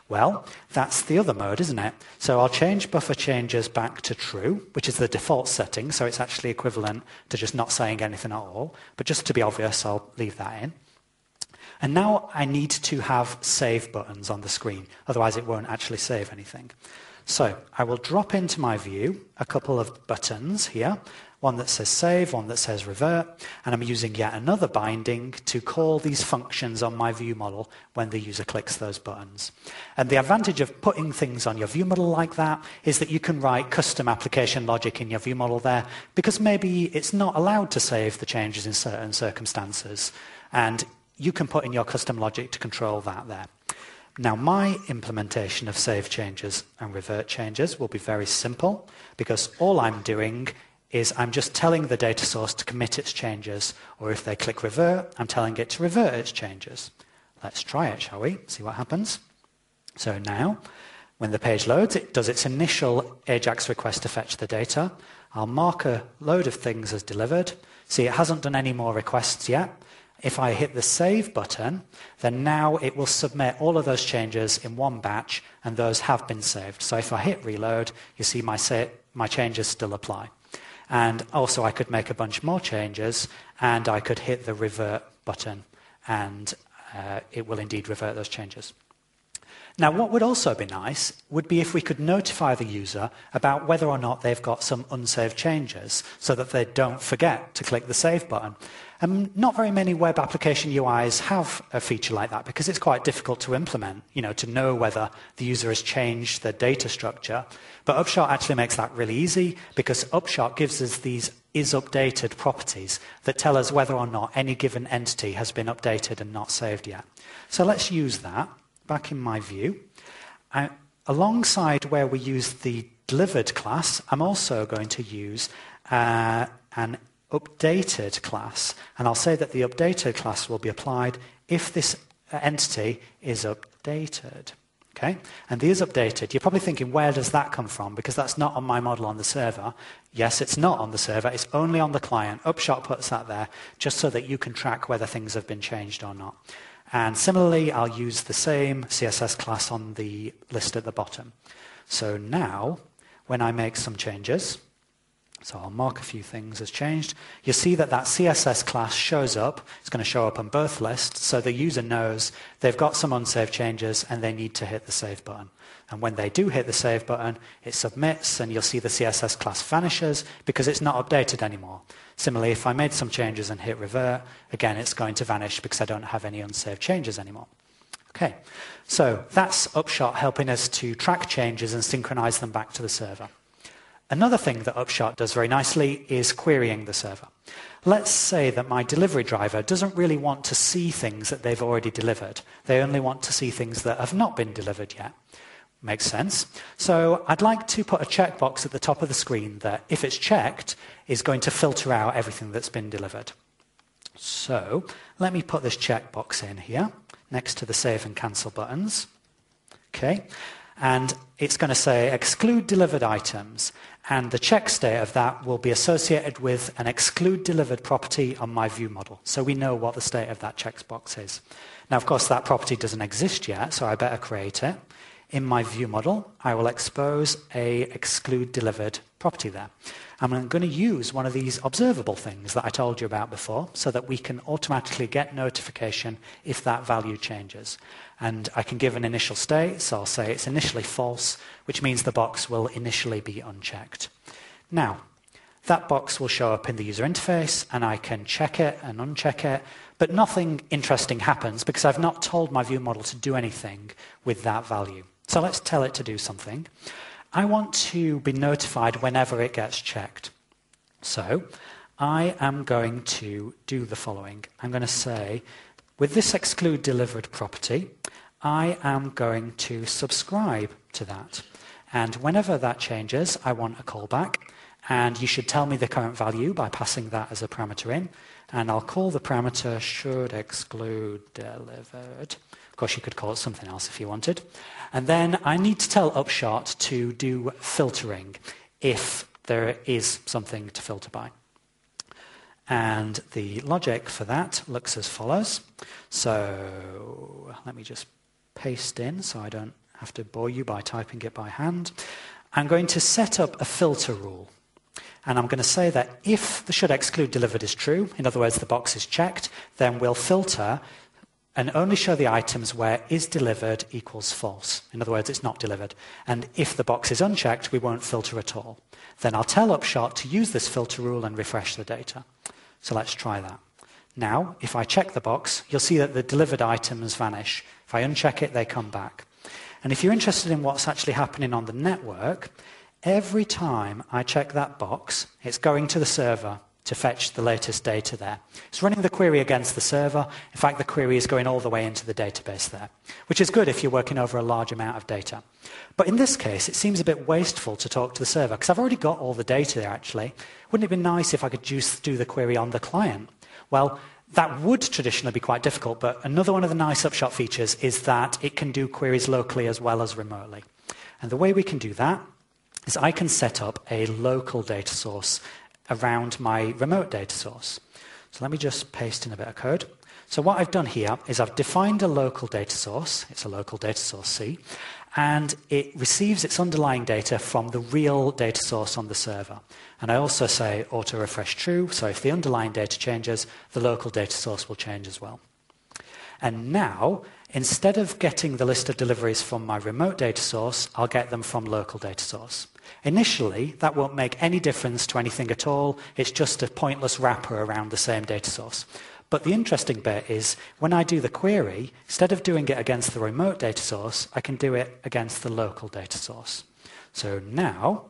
Well, that's the other mode, isn't it? So I'll change buffer changes back to true, which is the default setting, so it's actually equivalent to just not saying anything at all. But just to be obvious, I'll leave that in. And now I need to have save buttons on the screen, otherwise it won't actually save anything. So I will drop into my view a couple of buttons here, one that says save, one that says revert, and I'm using yet another binding to call these functions on my view model when the user clicks those buttons. And the advantage of putting things on your view model like that is that you can write custom application logic in your view model there, because maybe it's not allowed to save the changes in certain circumstances, and you can put in your custom logic to control that there. Now, my implementation of save changes and revert changes will be very simple, because all I'm doing is I'm just telling the data source to commit its changes, or if they click revert, I'm telling it to revert its changes. Let's try it, shall we? See what happens. So now, when the page loads, it does its initial AJAX request to fetch the data. I'll mark a load of things as delivered. See, it hasn't done any more requests yet. If I hit the save button, then now it will submit all of those changes in one batch, and those have been saved. So if I hit reload, you see my changes still apply. And also I could make a bunch more changes, and I could hit the revert button, and it will indeed revert those changes. Now, what would also be nice would be if we could notify the user about whether or not they've got some unsaved changes, so that they don't forget to click the save button. Not very many web application UIs have a feature like that, because it's quite difficult to implement, to know whether the user has changed their data structure. But Upshot actually makes that really easy, because Upshot gives us these isUpdated properties that tell us whether or not any given entity has been updated and not saved yet. So let's use that back in my view. Alongside where we use the delivered class, I'm also going to use an updated class, and I'll say that the updated class will be applied if this entity is updated. Okay? And the isUpdated, you're probably thinking, where does that come from? Because that's not on my model on the server. Yes, it's not on the server, it's only on the client. Upshot puts that there just so that you can track whether things have been changed or not. And similarly, I'll use the same CSS class on the list at the bottom. So now, when I make some changes, so I'll mark a few things as changed, you'll see that that CSS class shows up. It's going to show up on both lists, so the user knows they've got some unsaved changes and they need to hit the save button. And when they do hit the save button, it submits, and you'll see the CSS class vanishes because it's not updated anymore. Similarly, if I made some changes and hit revert, again, it's going to vanish because I don't have any unsaved changes anymore. Okay, so that's Upshot helping us to track changes and synchronize them back to the server. Another thing that Upshot does very nicely is querying the server. Let's say that my delivery driver doesn't really want to see things that they've already delivered. They only want to see things that have not been delivered yet. Makes sense. So I'd like to put a checkbox at the top of the screen that, if it's checked, is going to filter out everything that's been delivered. So let me put this checkbox in here next to the save and cancel buttons. Okay. And it's going to say exclude delivered items, and the check state of that will be associated with an exclude delivered property on my view model. So we know what the state of that checkbox is. Now, of course, that property doesn't exist yet, so I better create it. In my view model, I will expose a exclude delivered property there. And I'm going to use one of these observable things that I told you about before, so that we can automatically get notification if that value changes. And I can give an initial state, so I'll say it's initially false, which means the box will initially be unchecked. Now, that box will show up in the user interface, and I can check it and uncheck it, but nothing interesting happens because I've not told my view model to do anything with that value. So let's tell it to do something. I want to be notified whenever it gets checked. So I am going to do the following. I'm going to say, with this exclude delivered property, I am going to subscribe to that. And whenever that changes, I want a callback. And you should tell me the current value by passing that as a parameter in. And I'll call the parameter should exclude delivered. Of course, you could call it something else if you wanted. And then I need to tell Upshot to do filtering if there is something to filter by. And the logic for that looks as follows. So let me just paste in so I don't have to bore you by typing it by hand. I'm going to set up a filter rule. And I'm going to say that if the should exclude delivered is true, in other words, the box is checked, then we'll filter and only show the items where is delivered equals false. In other words, it's not delivered. And if the box is unchecked, we won't filter at all. Then I'll tell Upshot to use this filter rule and refresh the data. So let's try that. Now, if I check the box, you'll see that the delivered items vanish. If I uncheck it, they come back. And if you're interested in what's actually happening on the network, every time I check that box, it's going to the server to fetch the latest data there. It's running the query against the server. In fact, the query is going all the way into the database there, which is good if you're working over a large amount of data. But in this case, it seems a bit wasteful to talk to the server, because I've already got all the data there, actually. Wouldn't it be nice if I could just do the query on the client? Well, that would traditionally be quite difficult, but another one of the nice Upshot features is that it can do queries locally as well as remotely. And the way we can do that is I can set up a local data source around my remote data source. So let me just paste in a bit of code. So what I've done here is I've defined a local data source. It's a local data source C, and it receives its underlying data from the real data source on the server. And I also say auto refresh true, so if the underlying data changes, the local data source will change as well. And now, instead of getting the list of deliveries from my remote data source, I'll get them from local data source. Initially, that won't make any difference to anything at all. It's just a pointless wrapper around the same data source. But the interesting bit is when I do the query, instead of doing it against the remote data source, I can do it against the local data source. So now,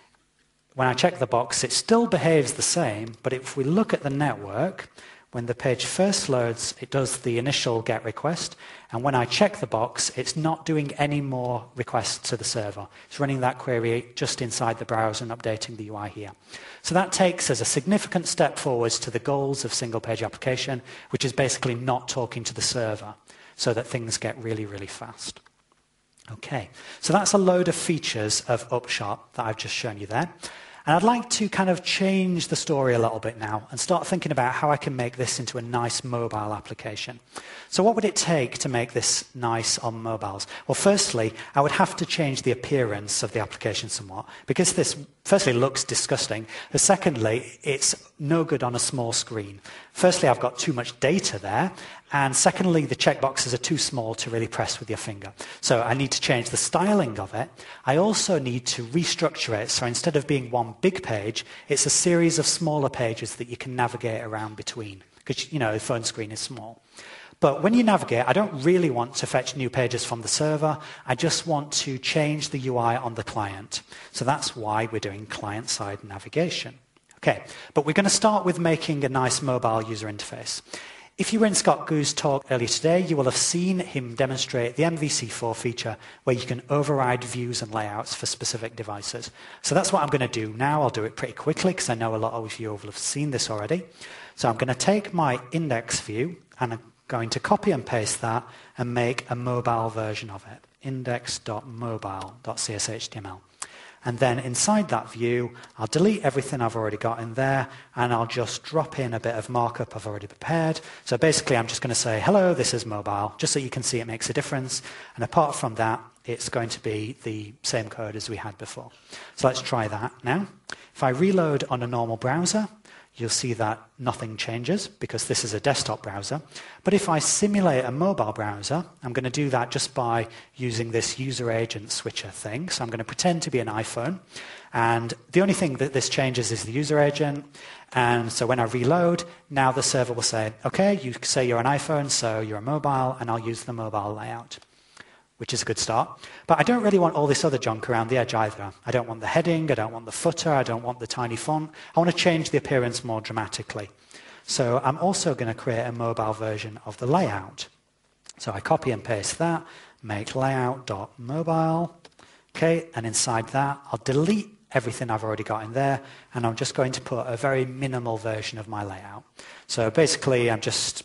when I check the box, it still behaves the same, but if we look at the network, when the page first loads, it does the initial GET request, and when I check the box, it's not doing any more requests to the server. It's running that query just inside the browser and updating the UI here. So that takes us a significant step forwards to the goals of single-page application, which is basically not talking to the server, so that things get really, really fast. Okay, so that's a load of features of Upshot that I've just shown you there. And I'd like to kind of change the story a little bit now and start thinking about how I can make this into a nice mobile application. So what would it take to make this nice on mobiles? Well, firstly, I would have to change the appearance of the application somewhat, because this firstly looks disgusting, but secondly, it's no good on a small screen. Firstly, I've got too much data there, and secondly, the checkboxes are too small to really press with your finger. So I need to change the styling of it. I also need to restructure it, so instead of being one big page, it's a series of smaller pages that you can navigate around between, because, you know, the phone screen is small. But when you navigate, I don't really want to fetch new pages from the server. I just want to change the UI on the client. So that's why we're doing client-side navigation. Okay, but we're going to start with making a nice mobile user interface. If you were in Scott Gu's talk earlier today, you will have seen him demonstrate the MVC4 feature where you can override views and layouts for specific devices. So that's what I'm going to do now. I'll do it pretty quickly because I know a lot of you will have seen this already. So I'm going to take my index view and I'm going to copy and paste that and make a mobile version of it, index.mobile.cshtml. And then inside that view, I'll delete everything I've already got in there, and I'll just drop in a bit of markup I've already prepared. So basically, I'm just going to say, hello, this is mobile, just so you can see it makes a difference. And apart from that, it's going to be the same code as we had before. So let's try that now. If I reload on a normal browser, you'll see that nothing changes because this is a desktop browser. But if I simulate a mobile browser, I'm going to do that just by using this user agent switcher thing. So I'm going to pretend to be an iPhone. And the only thing that this changes is the user agent. And so when I reload, now the server will say, OK, you say you're an iPhone, so you're a mobile, and I'll use the mobile layout, which is a good start. But I don't really want all this other junk around the edge either. I don't want the heading, I don't want the footer, I don't want the tiny font. I want to change the appearance more dramatically. So I'm also going to create a mobile version of the layout. So I copy and paste that, make layout.mobile. Okay, and inside that, I'll delete everything I've already got in there, and I'm just going to put a very minimal version of my layout. So basically, I'm just,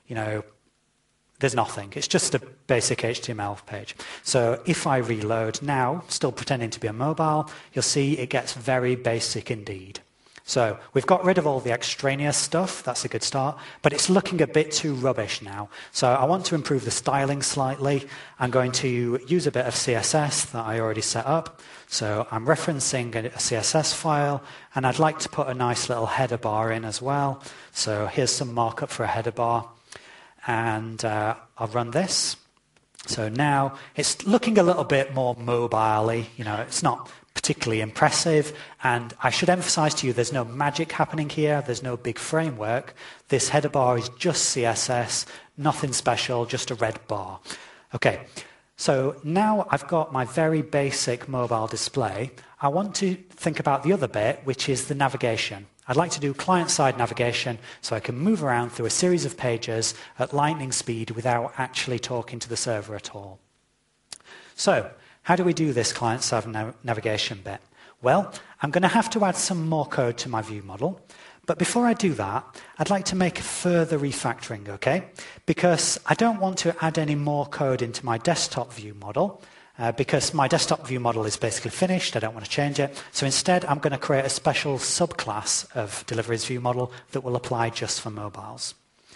there's nothing. It's just a basic HTML page. So if I reload now, still pretending to be a mobile, you'll see it gets very basic indeed. So we've got rid of all the extraneous stuff. That's a good start. But it's looking a bit too rubbish now. So I want to improve the styling slightly. I'm going to use a bit of CSS that I already set up. So I'm referencing a CSS file, and I'd like to put a nice little header bar in as well. So here's some markup for a header bar. And I'll run this. So now it's looking a little bit more mobile-y. It's not particularly impressive, and I should emphasize to you there's no magic happening here, there's no big framework. This header bar is just CSS, nothing special, just a red bar. Okay, so now I've got my very basic mobile display. I want to think about the other bit, which is the navigation. I'd like to do client-side navigation so I can move around through a series of pages at lightning speed without actually talking to the server at all. So, how do we do this client-side navigation bit? Well, I'm going to have to add some more code to my view model. But before I do that, I'd like to make further refactoring, okay? Because I don't want to add any more code into my desktop view model, because my desktop view model is basically finished. I don't want to change it. So instead, I'm going to create a special subclass of deliveries view model that will apply just for mobiles.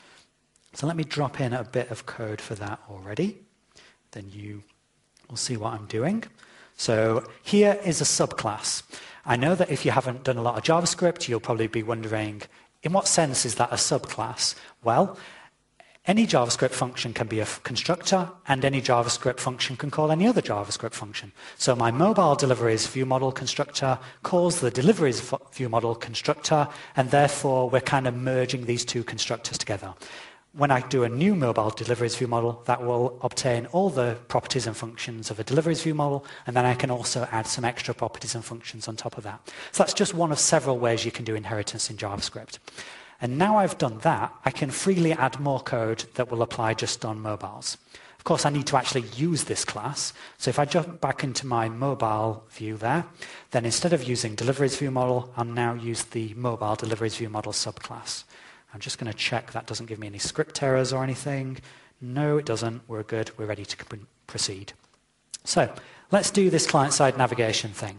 So let me drop in a bit of code for that already. Then you will see what I'm doing. So here is a subclass. I know that if you haven't done a lot of JavaScript, you'll probably be wondering, in what sense is that a subclass? Well, any JavaScript function can be a constructor, and any JavaScript function can call any other JavaScript function. So my mobile deliveries view model constructor calls the deliveries view model constructor, and therefore we're kind of merging these two constructors together. When I do a new mobile deliveries view model, that will obtain all the properties and functions of a deliveries view model, and then I can also add some extra properties and functions on top of that. So that's just one of several ways you can do inheritance in JavaScript. And now I've done that, I can freely add more code that will apply just on mobiles. Of course, I need to actually use this class. So if I jump back into my mobile view there, then instead of using deliveries view model, I'll now use the mobile deliveries view model subclass. I'm just going to check that doesn't give me any script errors or anything. No, it doesn't. We're good. We're ready to proceed. So let's do this client-side navigation thing.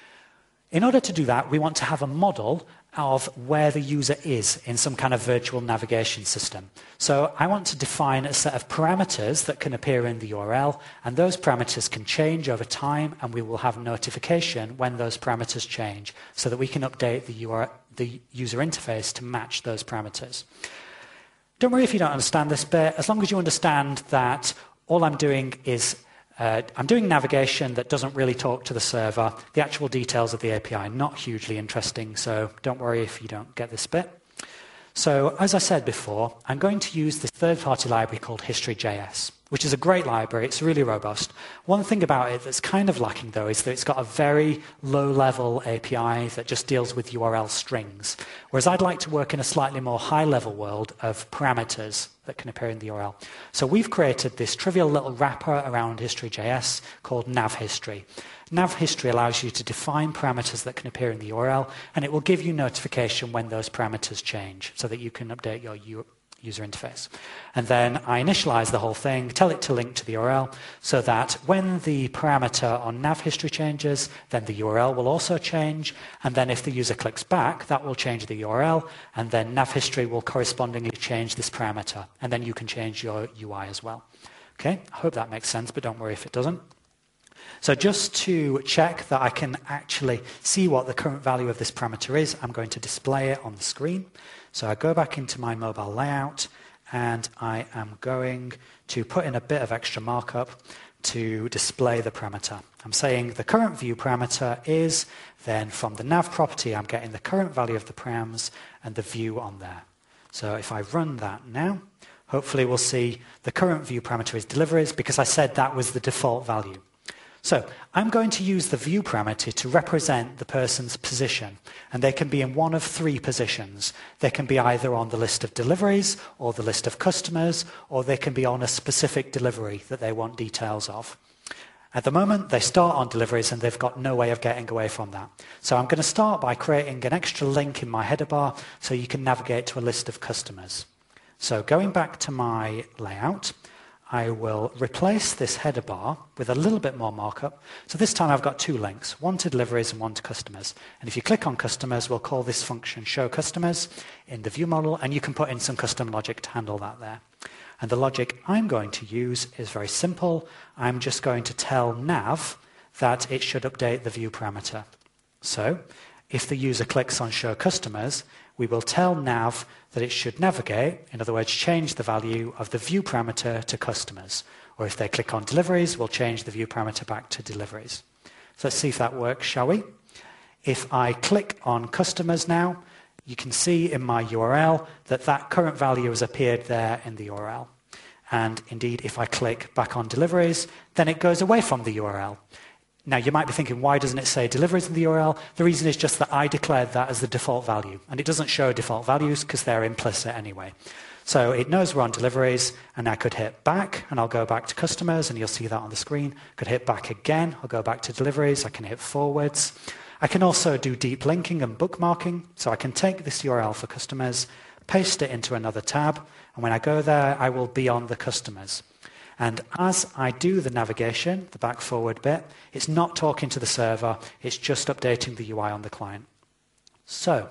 In order to do that, we want to have a model of where the user is in some kind of virtual navigation system. So I want to define a set of parameters that can appear in the URL, and those parameters can change over time, and we will have notification when those parameters change so that we can update the user interface to match those parameters. Don't worry if you don't understand this bit, as long as you understand that all I'm doing is I'm doing navigation that doesn't really talk to the server. The actual details of the API are not hugely interesting, so don't worry if you don't get this bit. So as I said before, I'm going to use this third-party library called History.js, which is a great library. It's really robust. One thing about it that's kind of lacking, though, is that it's got a very low-level API that just deals with URL strings, whereas I'd like to work in a slightly more high-level world of parameters that can appear in the URL. So we've created this trivial little wrapper around History.js called navHistory. navHistory allows you to define parameters that can appear in the URL, and it will give you notification when those parameters change so that you can update your user interface. And then I initialize the whole thing, tell it to link to the URL, so that when the parameter on navHistory changes, then the URL will also change, and then if the user clicks back, that will change the URL, and then navHistory will correspondingly change this parameter, and then you can change your UI as well. Okay, I hope that makes sense, but don't worry if it doesn't. So just to check that I can actually see what the current value of this parameter is, I'm going to display it on the screen. So I go back into my mobile layout, and I am going to put in a bit of extra markup to display the parameter. I'm saying the current view parameter is, then from the nav property, I'm getting the current value of the params and the view on there. So if I run that now, hopefully we'll see the current view parameter is deliveries, because I said that was the default value. So I'm going to use the view parameter to represent the person's position, and they can be in one of three positions. They can be either on the list of deliveries or the list of customers, or they can be on a specific delivery that they want details of. At the moment, they start on deliveries and they've got no way of getting away from that. So I'm going to start by creating an extra link in my header bar so you can navigate to a list of customers. So going back to my layout, I will replace this header bar with a little bit more markup. So this time I've got two links, one to deliveries and one to customers. And if you click on customers, we'll call this function show customers in the view model, and you can put in some custom logic to handle that there. And the logic I'm going to use is very simple. I'm just going to tell nav that it should update the view parameter. So if the user clicks on show customers, we will tell nav that it should navigate, in other words, change the value of the view parameter to customers. Or if they click on deliveries, we'll change the view parameter back to deliveries. So let's see if that works, shall we? If I click on customers now, you can see in my URL that that current value has appeared there in the URL. And indeed, if I click back on deliveries, then it goes away from the URL. Now, you might be thinking, why doesn't it say deliveries in the URL? The reason is just that I declared that as the default value. And it doesn't show default values because they're implicit anyway. So it knows we're on deliveries, and I could hit back, and I'll go back to customers, and you'll see that on the screen. I could hit back again. I'll go back to deliveries. I can hit forwards. I can also do deep linking and bookmarking. So I can take this URL for customers, paste it into another tab, and when I go there, I will be on the customers. And as I do the navigation, the back-forward bit, it's not talking to the server, it's just updating the UI on the client. So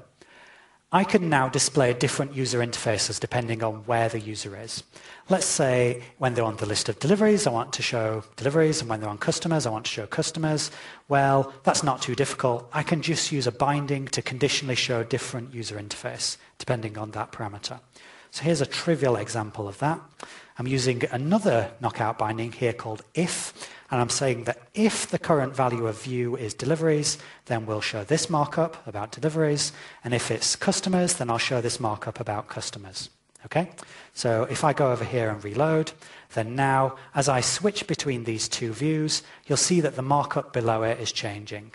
I can now display different user interfaces depending on where the user is. Let's say when they're on the list of deliveries, I want to show deliveries, and when they're on customers, I want to show customers. Well, that's not too difficult. I can just use a binding to conditionally show different user interface depending on that parameter. So here's a trivial example of that. I'm using another knockout binding here called if, and I'm saying that if the current value of view is deliveries, then we'll show this markup about deliveries, and if it's customers, then I'll show this markup about customers. Okay? So if I go over here and reload, then now, as I switch between these two views, you'll see that the markup below it is changing.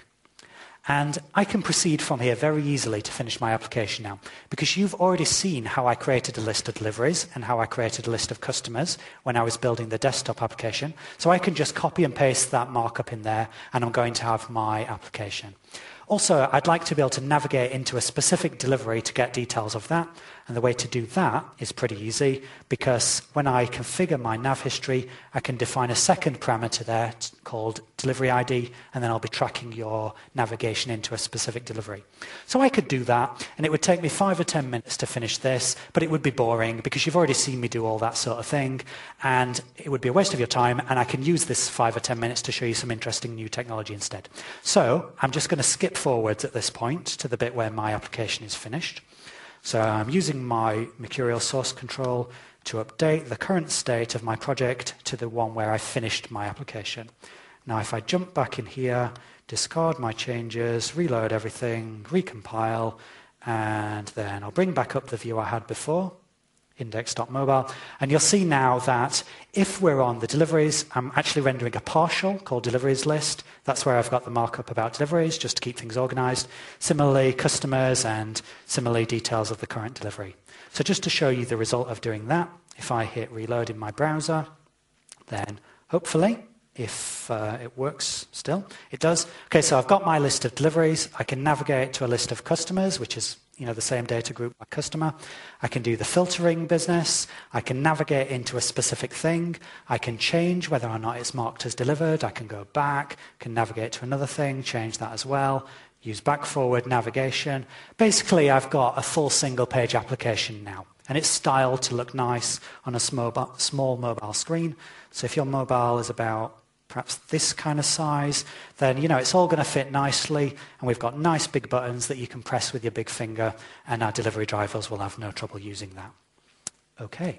And I can proceed from here very easily to finish my application now, because you've already seen how I created a list of deliveries and how I created a list of customers when I was building the desktop application. So I can just copy and paste that markup in there, and I'm going to have my application. Also, I'd like to be able to navigate into a specific delivery to get details of that. And the way to do that is pretty easy, because when I configure my nav history, I can define a second parameter there called delivery ID, and then I'll be tracking your navigation into a specific delivery. So I could do that, and it would take me 5 or 10 minutes to finish this, but it would be boring because you've already seen me do all that sort of thing, and it would be a waste of your time, and I can use this 5 or 10 minutes to show you some interesting new technology instead. So I'm just going to skip forwards at this point to the bit where my application is finished. So I'm using my Mercurial source control to update the current state of my project to the one where I finished my application. Now if I jump back in here, discard my changes, reload everything, recompile, and then I'll bring back up the view I had before, index.mobile, and you'll see now that if we're on the deliveries, I'm actually rendering a partial called deliveries list. That's where I've got the markup about deliveries, just to keep things organized. Similarly, customers, and similarly, details of the current delivery. So just to show you the result of doing that, if I hit reload in my browser, then hopefully, if it works still, it does. Okay, so I've got my list of deliveries. I can navigate to a list of customers, which is the same data group by customer. I can do the filtering business. I can navigate into a specific thing. I can change whether or not it's marked as delivered. I can go back, can navigate to another thing, change that as well, use back-forward navigation. Basically, I've got a full single-page application now, and it's styled to look nice on a small mobile screen. So if your mobile is about perhaps this kind of size, then it's all going to fit nicely, and we've got nice big buttons that you can press with your big finger, and our delivery drivers will have no trouble using that. Okay,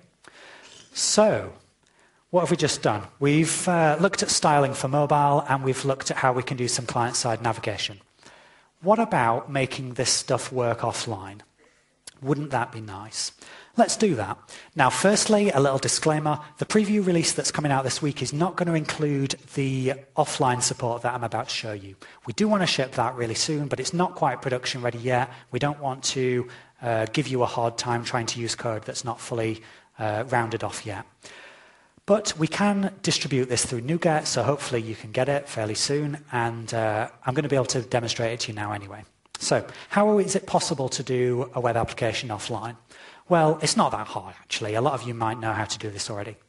so what have we just done? We've looked at styling for mobile, and we've looked at how we can do some client-side navigation. What about making this stuff work offline? Wouldn't that be nice? Let's do that. Now, firstly, a little disclaimer. The preview release that's coming out this week is not going to include the offline support that I'm about to show you. We do want to ship that really soon, but it's not quite production ready yet. We don't want to give you a hard time trying to use code that's not fully rounded off yet. But we can distribute this through NuGet, so hopefully you can get it fairly soon, and I'm going to be able to demonstrate it to you now anyway. So, how is it possible to do a web application offline? Well, it's not that hard, actually. A lot of you might know how to do this already.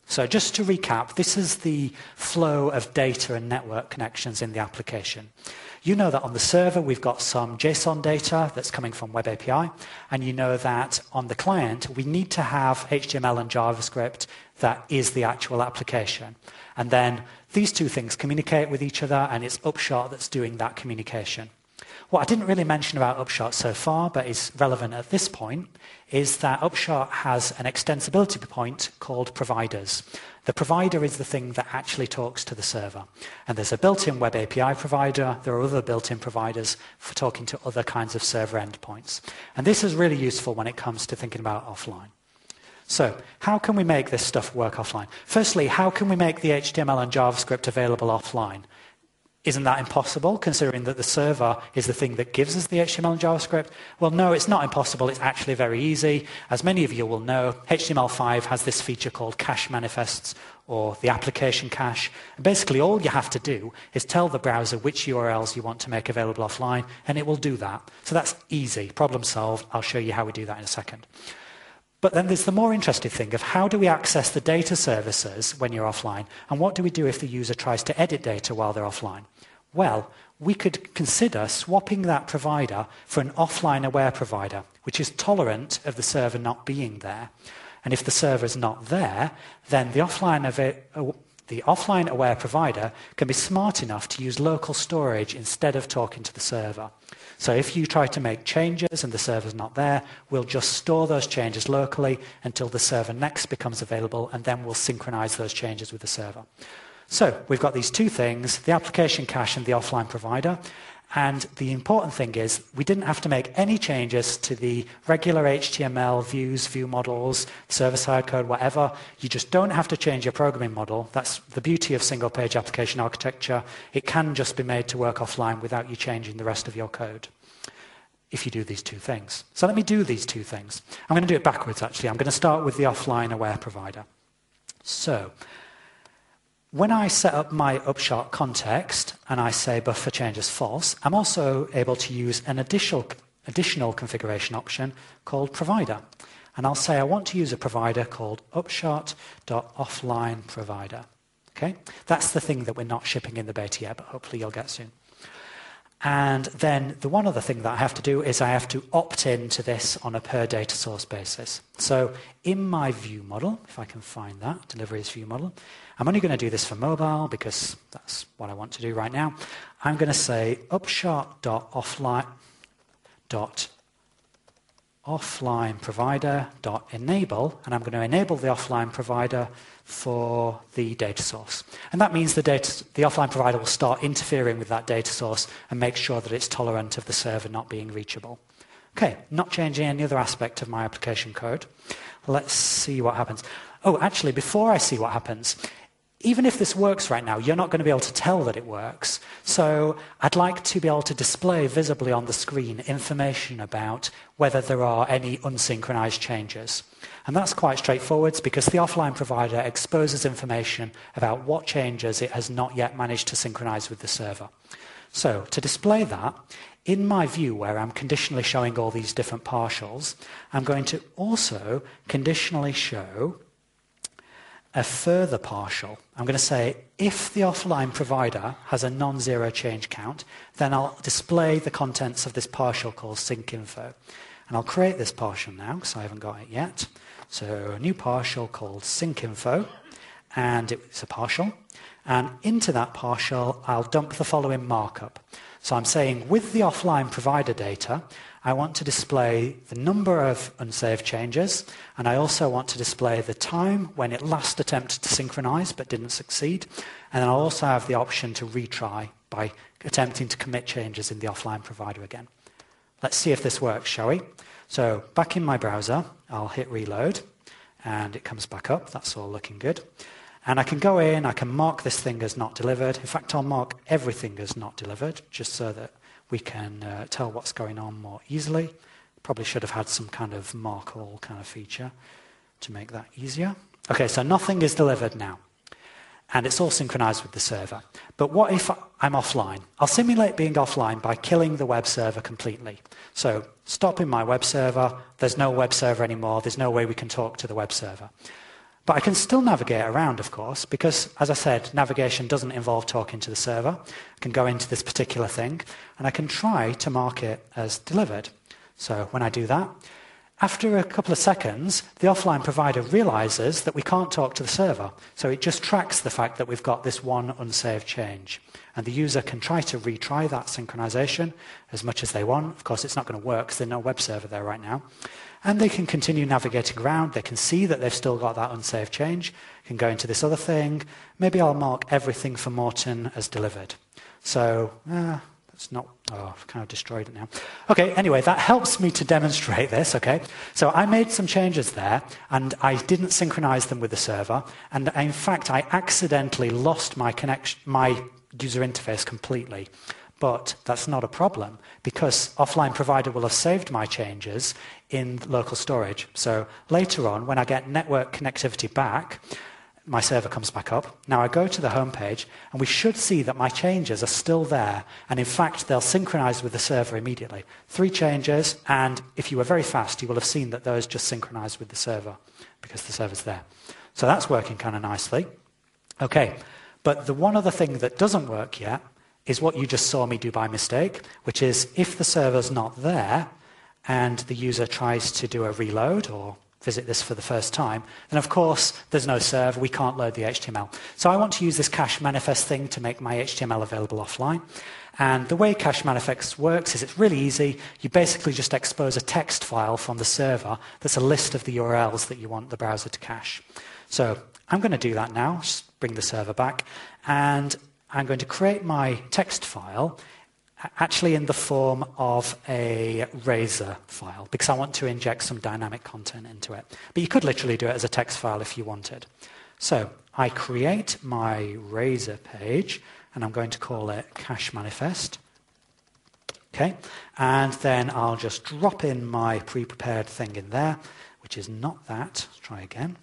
So just to recap, this is the flow of data and network connections in the application. You know that on the server we've got some JSON data that's coming from Web API, and you know that on the client we need to have HTML and JavaScript that is the actual application. And then these two things communicate with each other, and it's Upshot that's doing that communication. What I didn't really mention about Upshot so far, but is relevant at this point, is that Upshot has an extensibility point called providers. The provider is the thing that actually talks to the server. And there's a built-in Web API provider. There are other built-in providers for talking to other kinds of server endpoints. And this is really useful when it comes to thinking about offline. So how can we make this stuff work offline? Firstly, how can we make the HTML and JavaScript available offline? Isn't that impossible, considering that the server is the thing that gives us the HTML and JavaScript? Well, no, it's not impossible. It's actually very easy. As many of you will know, HTML5 has this feature called cache manifests, or the application cache. And basically, all you have to do is tell the browser which URLs you want to make available offline, and it will do that. So that's easy. Problem solved. I'll show you how we do that in a second. But then there's the more interesting thing of how do we access the data services when you're offline, and what do we do if the user tries to edit data while they're offline? Well, we could consider swapping that provider for an offline-aware provider, which is tolerant of the server not being there. And if the server is not there, then the offline-aware provider can be smart enough to use local storage instead of talking to the server. So if you try to make changes and the server's not there, we'll just store those changes locally until the server next becomes available, and then we'll synchronize those changes with the server. So we've got these two things, the application cache and the offline provider. And the important thing is we didn't have to make any changes to the regular HTML views, view models, server-side code, whatever. You just don't have to change your programming model. That's the beauty of single-page application architecture. It can just be made to work offline without you changing the rest of your code if you do these two things. So let me do these two things. I'm going to do it backwards, actually. I'm going to start with the offline-aware provider. So when I set up my Upshot context and I say buffer changes false, I'm also able to use an additional configuration option called provider. And I'll say I want to use a provider called upshot.offlineProvider. Okay? That's the thing that we're not shipping in the beta yet, but hopefully you'll get soon. And then the one other thing that I have to do is I have to opt in to this on a per data source basis. So in my view model, if I can find that, deliveries view model, I'm only going to do this for mobile because that's what I want to do right now. I'm going to say upshot.offlineProvider.enable, and I'm going to enable the offline provider for the data source. And that means the offline provider will start interfering with that data source and make sure that it's tolerant of the server not being reachable. Okay, not changing any other aspect of my application code. Let's see what happens. Oh, actually, before I see what happens, even if this works right now, you're not going to be able to tell that it works. So I'd like to be able to display visibly on the screen information about whether there are any unsynchronized changes. And that's quite straightforward because the offline provider exposes information about what changes it has not yet managed to synchronize with the server. So to display that, in my view where I'm conditionally showing all these different partials, I'm going to also conditionally show a further partial. I'm going to say if the offline provider has a non-zero change count, then I'll display the contents of this partial called syncinfo. And I'll create this partial now because I haven't got it yet. So a new partial called syncinfo, and it's a partial. And into that partial, I'll dump the following markup. So I'm saying with the offline provider data, I want to display the number of unsaved changes, and I also want to display the time when it last attempted to synchronize but didn't succeed. And then I'll also have the option to retry by attempting to commit changes in the offline provider again. Let's see if this works, shall we? So back in my browser, I'll hit reload, and it comes back up. That's all looking good. And I can go in, I can mark this thing as not delivered. In fact, I'll mark everything as not delivered, just so that we can tell what's going on more easily. Probably should have had some kind of mark all kind of feature to make that easier. Okay, so nothing is delivered now. And it's all synchronized with the server. But what if I'm offline? I'll simulate being offline by killing the web server completely. So stopping my web server, there's no web server anymore, there's no way we can talk to the web server. But I can still navigate around, of course, because, as I said, navigation doesn't involve talking to the server. I can go into this particular thing, and I can try to mark it as delivered. So when I do that, after a couple of seconds, the offline provider realizes that we can't talk to the server. So it just tracks the fact that we've got this one unsaved change. And the user can try to retry that synchronization as much as they want. Of course, it's not going to work because there's no web server there right now. And they can continue navigating around. They can see that they've still got that unsaved change. Can go into this other thing. Maybe I'll mark everything for Morten as delivered. So, that's not, I've kind of destroyed it now. Okay, anyway, that helps me to demonstrate this, okay? So I made some changes there, and I didn't synchronize them with the server. And in fact, I accidentally lost my connection, my user interface completely. But that's not a problem, because offline provider will have saved my changes in local storage. So later on, when I get network connectivity back, my server comes back up. Now I go to the home page, and we should see that my changes are still there. And in fact, they'll synchronize with the server immediately. 3 changes, and if you were very fast, you will have seen that those just synchronize with the server, because the server's there. So that's working kind of nicely. Okay, but the one other thing that doesn't work yet is what you just saw me do by mistake, which is if the server's not there and the user tries to do a reload or visit this for the first time, then of course there's no server, we can't load the HTML. So I want to use this cache manifest thing to make my HTML available offline. And the way cache manifest works is it's really easy. You basically just expose a text file from the server that's a list of the URLs that you want the browser to cache. So I'm going to do that now, just bring the server back, and I'm going to create my text file actually in the form of a Razor file, because I want to inject some dynamic content into it. But you could literally do it as a text file if you wanted. So I create my Razor page, and I'm going to call it cache manifest. Okay, and then I'll just drop in my pre-prepared thing in there, which is not that. Let's try again.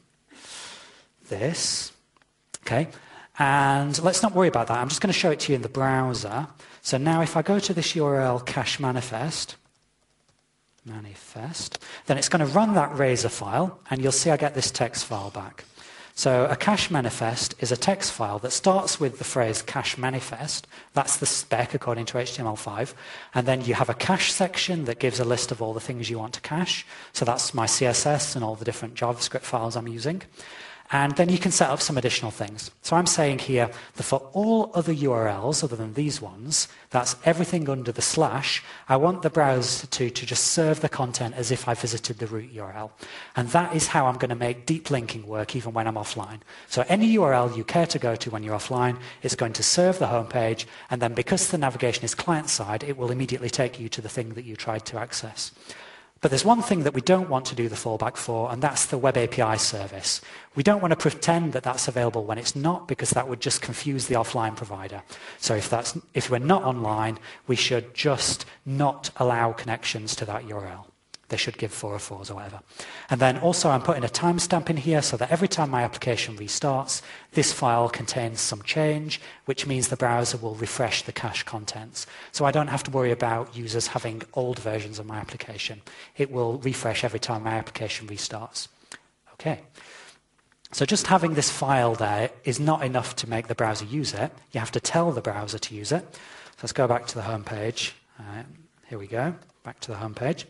This. Okay. And let's not worry about that. I'm just going to show it to you in the browser. So now if I go to this URL cache manifest, then it's going to run that Razor file, and you'll see I get this text file back. So a cache manifest is a text file that starts with the phrase cache manifest. That's the spec according to HTML5. And then you have a cache section that gives a list of all the things you want to cache. So that's my CSS and all the different JavaScript files I'm using. And then you can set up some additional things. So I'm saying here that for all other URLs other than these ones, that's everything under the slash, I want the browser to just serve the content as if I visited the root URL. And that is how I'm going to make deep linking work even when I'm offline. So any URL you care to go to when you're offline is going to serve the home page, and then because the navigation is client-side, it will immediately take you to the thing that you tried to access. But there's one thing that we don't want to do the fallback for, and that's the Web API service. We don't want to pretend that that's available when it's not, because that would just confuse the offline provider. So if we're not online, we should just not allow connections to that URL. They should give 404s or whatever. And then also I'm putting a timestamp in here so that every time my application restarts, this file contains some change, which means the browser will refresh the cache contents. So I don't have to worry about users having old versions of my application. It will refresh every time my application restarts. Okay. So just having this file there is not enough to make the browser use it. You have to tell the browser to use it. So let's go back to the home page. Here we go, back to the home page.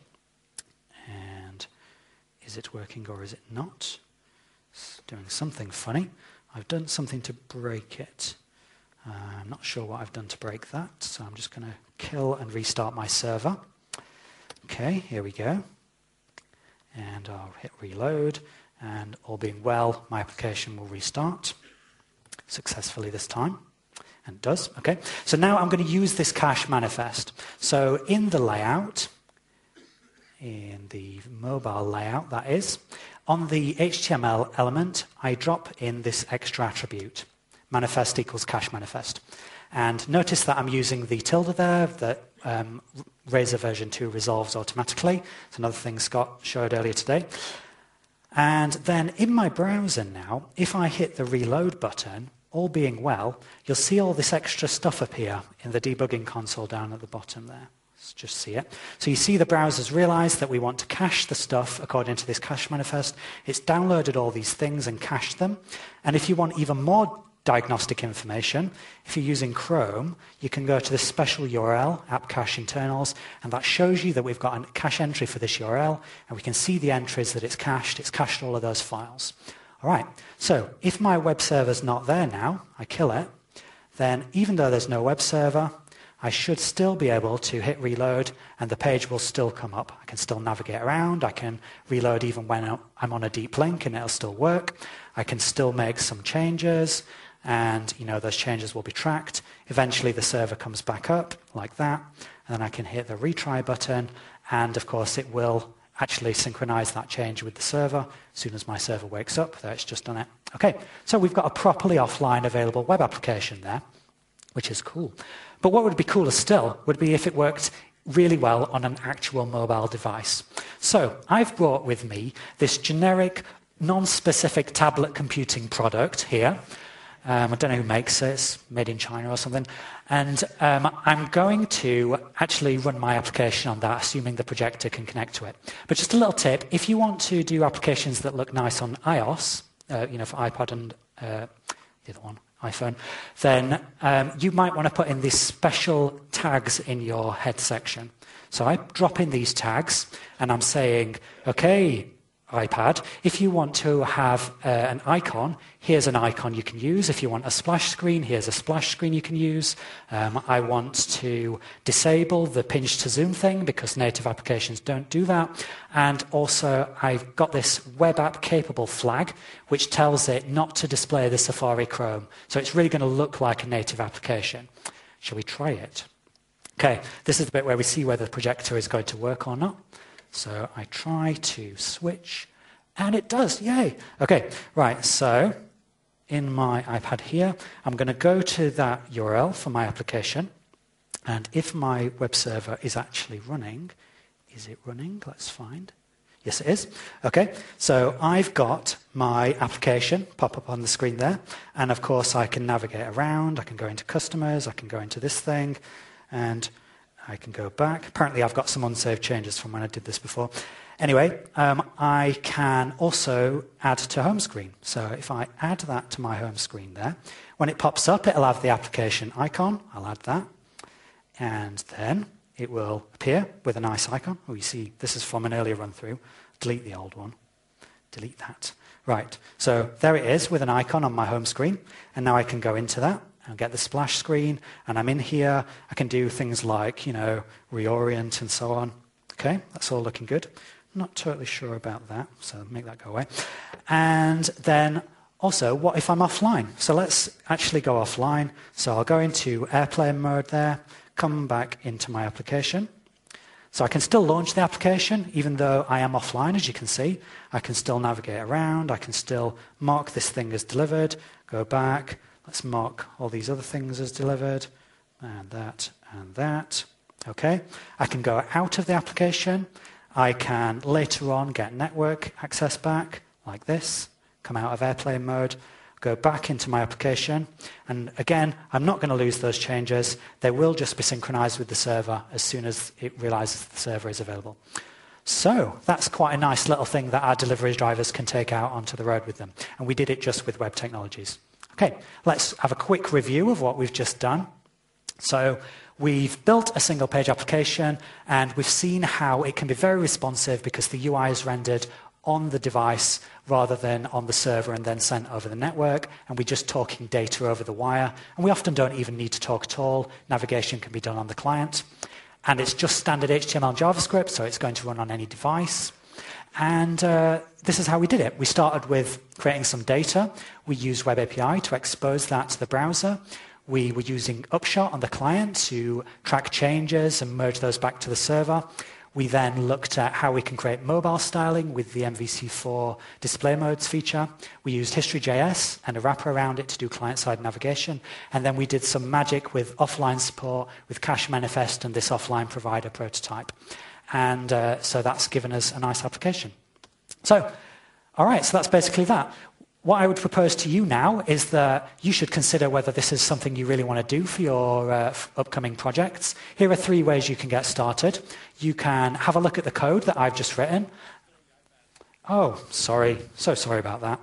And is it working or is it not? It's doing something funny. I've done something to break it. I'm not sure what I've done to break that, so I'm just going to kill and restart my server. Okay, here we go. And I'll hit reload, and all being well, my application will restart successfully this time. And it does. Okay, so now I'm going to use this cache manifest. So in the layout, in the mobile layout, that is, on the HTML element, I drop in this extra attribute, manifest equals cache manifest. And notice that I'm using the tilde there that Razor version 2 resolves automatically. It's another thing Scott showed earlier today. And then in my browser now, if I hit the reload button, all being well, you'll see all this extra stuff appear in the debugging console down at the bottom there. Let's just see it. So you see the browser's realized that we want to cache the stuff according to this cache manifest. It's downloaded all these things and cached them. And if you want even more diagnostic information, if you're using Chrome, you can go to this special URL, app cache internals, and that shows you that we've got a cache entry for this URL, and we can see the entries that it's cached all of those files. All right, so if my web server's not there now, I kill it, then even though there's no web server, I should still be able to hit reload, and the page will still come up. I can still navigate around. I can reload even when I'm on a deep link, and it'll still work. I can still make some changes, and those changes will be tracked. Eventually, the server comes back up like that, and then I can hit the retry button, and of course, it will actually synchronize that change with the server as soon as my server wakes up. There, it's just done it. Okay, so we've got a properly offline available web application there, which is cool. But what would be cooler still would be if it worked really well on an actual mobile device. So I've brought with me this generic, non-specific tablet computing product here. I don't know who makes it. It's made in China or something. And I'm going to actually run my application on that, assuming the projector can connect to it. But just a little tip, if you want to do applications that look nice on iOS, for iPod and the other one, iPhone, then you might want to put in these special tags in your head section. So I drop in these tags, and I'm saying, okay, iPad, if you want to have an icon, here's an icon you can use. If you want a splash screen, here's a splash screen you can use. I want to disable the pinch to zoom thing because native applications don't do that. And also, I've got this web app capable flag, which tells it not to display the Safari Chrome. So it's really going to look like a native application. Shall we try it? Okay, this is the bit where we see whether the projector is going to work or not. So I try to switch, and it does, yay. Okay, right, so in my iPad here, I'm going to go to that URL for my application, and if my web server is actually running, is it running? Let's find. Yes, it is. Okay, so I've got my application pop up on the screen there, and of course I can navigate around, I can go into customers, I can go into this thing, and I can go back. Apparently, I've got some unsaved changes from when I did this before. Anyway, I can also add to home screen. So if I add that to my home screen there, when it pops up, it'll have the application icon. I'll add that. And then it will appear with a nice icon. Oh, you see, this is from an earlier run-through. Delete the old one. Delete that. Right, so there it is with an icon on my home screen. And now I can go into that. I'll get the splash screen, and I'm in here. I can do things like, reorient and so on. Okay, that's all looking good. Not totally sure about that, so make that go away. And then also, what if I'm offline? So let's actually go offline. So I'll go into airplane mode there, come back into my application. So I can still launch the application, even though I am offline, as you can see. I can still navigate around. I can still mark this thing as delivered, go back. Let's mark all these other things as delivered, and that, and that. Okay, I can go out of the application. I can later on get network access back, like this, come out of airplane mode, go back into my application, and again, I'm not going to lose those changes. They will just be synchronized with the server as soon as it realizes the server is available. So that's quite a nice little thing that our delivery drivers can take out onto the road with them, and we did it just with web technologies. Okay, let's have a quick review of what we've just done. So we've built a single-page application, and we've seen how it can be very responsive because the UI is rendered on the device rather than on the server and then sent over the network, and we're just talking data over the wire. And we often don't even need to talk at all. Navigation can be done on the client. And it's just standard HTML and JavaScript, so it's going to run on any device. And this is how we did it. We started with creating some data. We used Web API to expose that to the browser. We were using Upshot on the client to track changes and merge those back to the server. We then looked at how we can create mobile styling with the MVC4 display modes feature. We used History.js and a wrapper around it to do client-side navigation. And then we did some magic with offline support, with Cache Manifest and this offline provider prototype. And so that's given us a nice application. So, all right, so that's basically that. what I would propose to you now is that you should consider whether this is something you really want to do for your upcoming projects. Here are 3 ways you can get started. You can have a look at the code that I've just written. Oh, sorry. So sorry about that.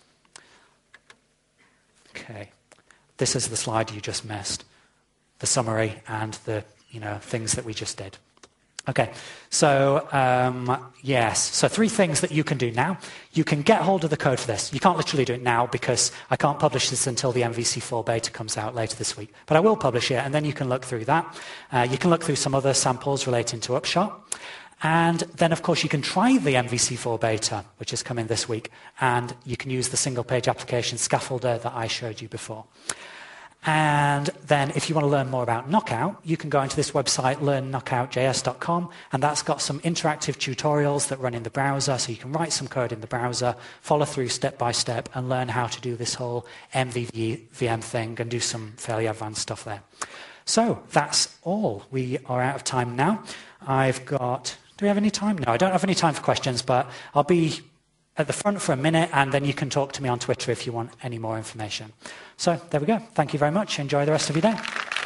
Okay. This is the slide you just missed. The summary and the things that we just did. Okay, so yes, so 3 things that you can do now. You can get hold of the code for this. You can't literally do it now because I can't publish this until the MVC4 beta comes out later this week. But I will publish it, and then you can look through that. You can look through some other samples relating to Upshot. And then, of course, you can try the MVC4 beta, which is coming this week, and you can use the single-page application scaffolder that I showed you before. And then if you want to learn more about Knockout, you can go into this website, learnknockoutjs.com, and that's got some interactive tutorials that run in the browser, so you can write some code in the browser, follow through step by step, and learn how to do this whole MVVM thing and do some fairly advanced stuff there. So that's all. We are out of time now. Do we have any time? No, I don't have any time for questions, but I'll be at the front for a minute, and then you can talk to me on Twitter if you want any more information. So there we go. Thank you very much. Enjoy the rest of your day.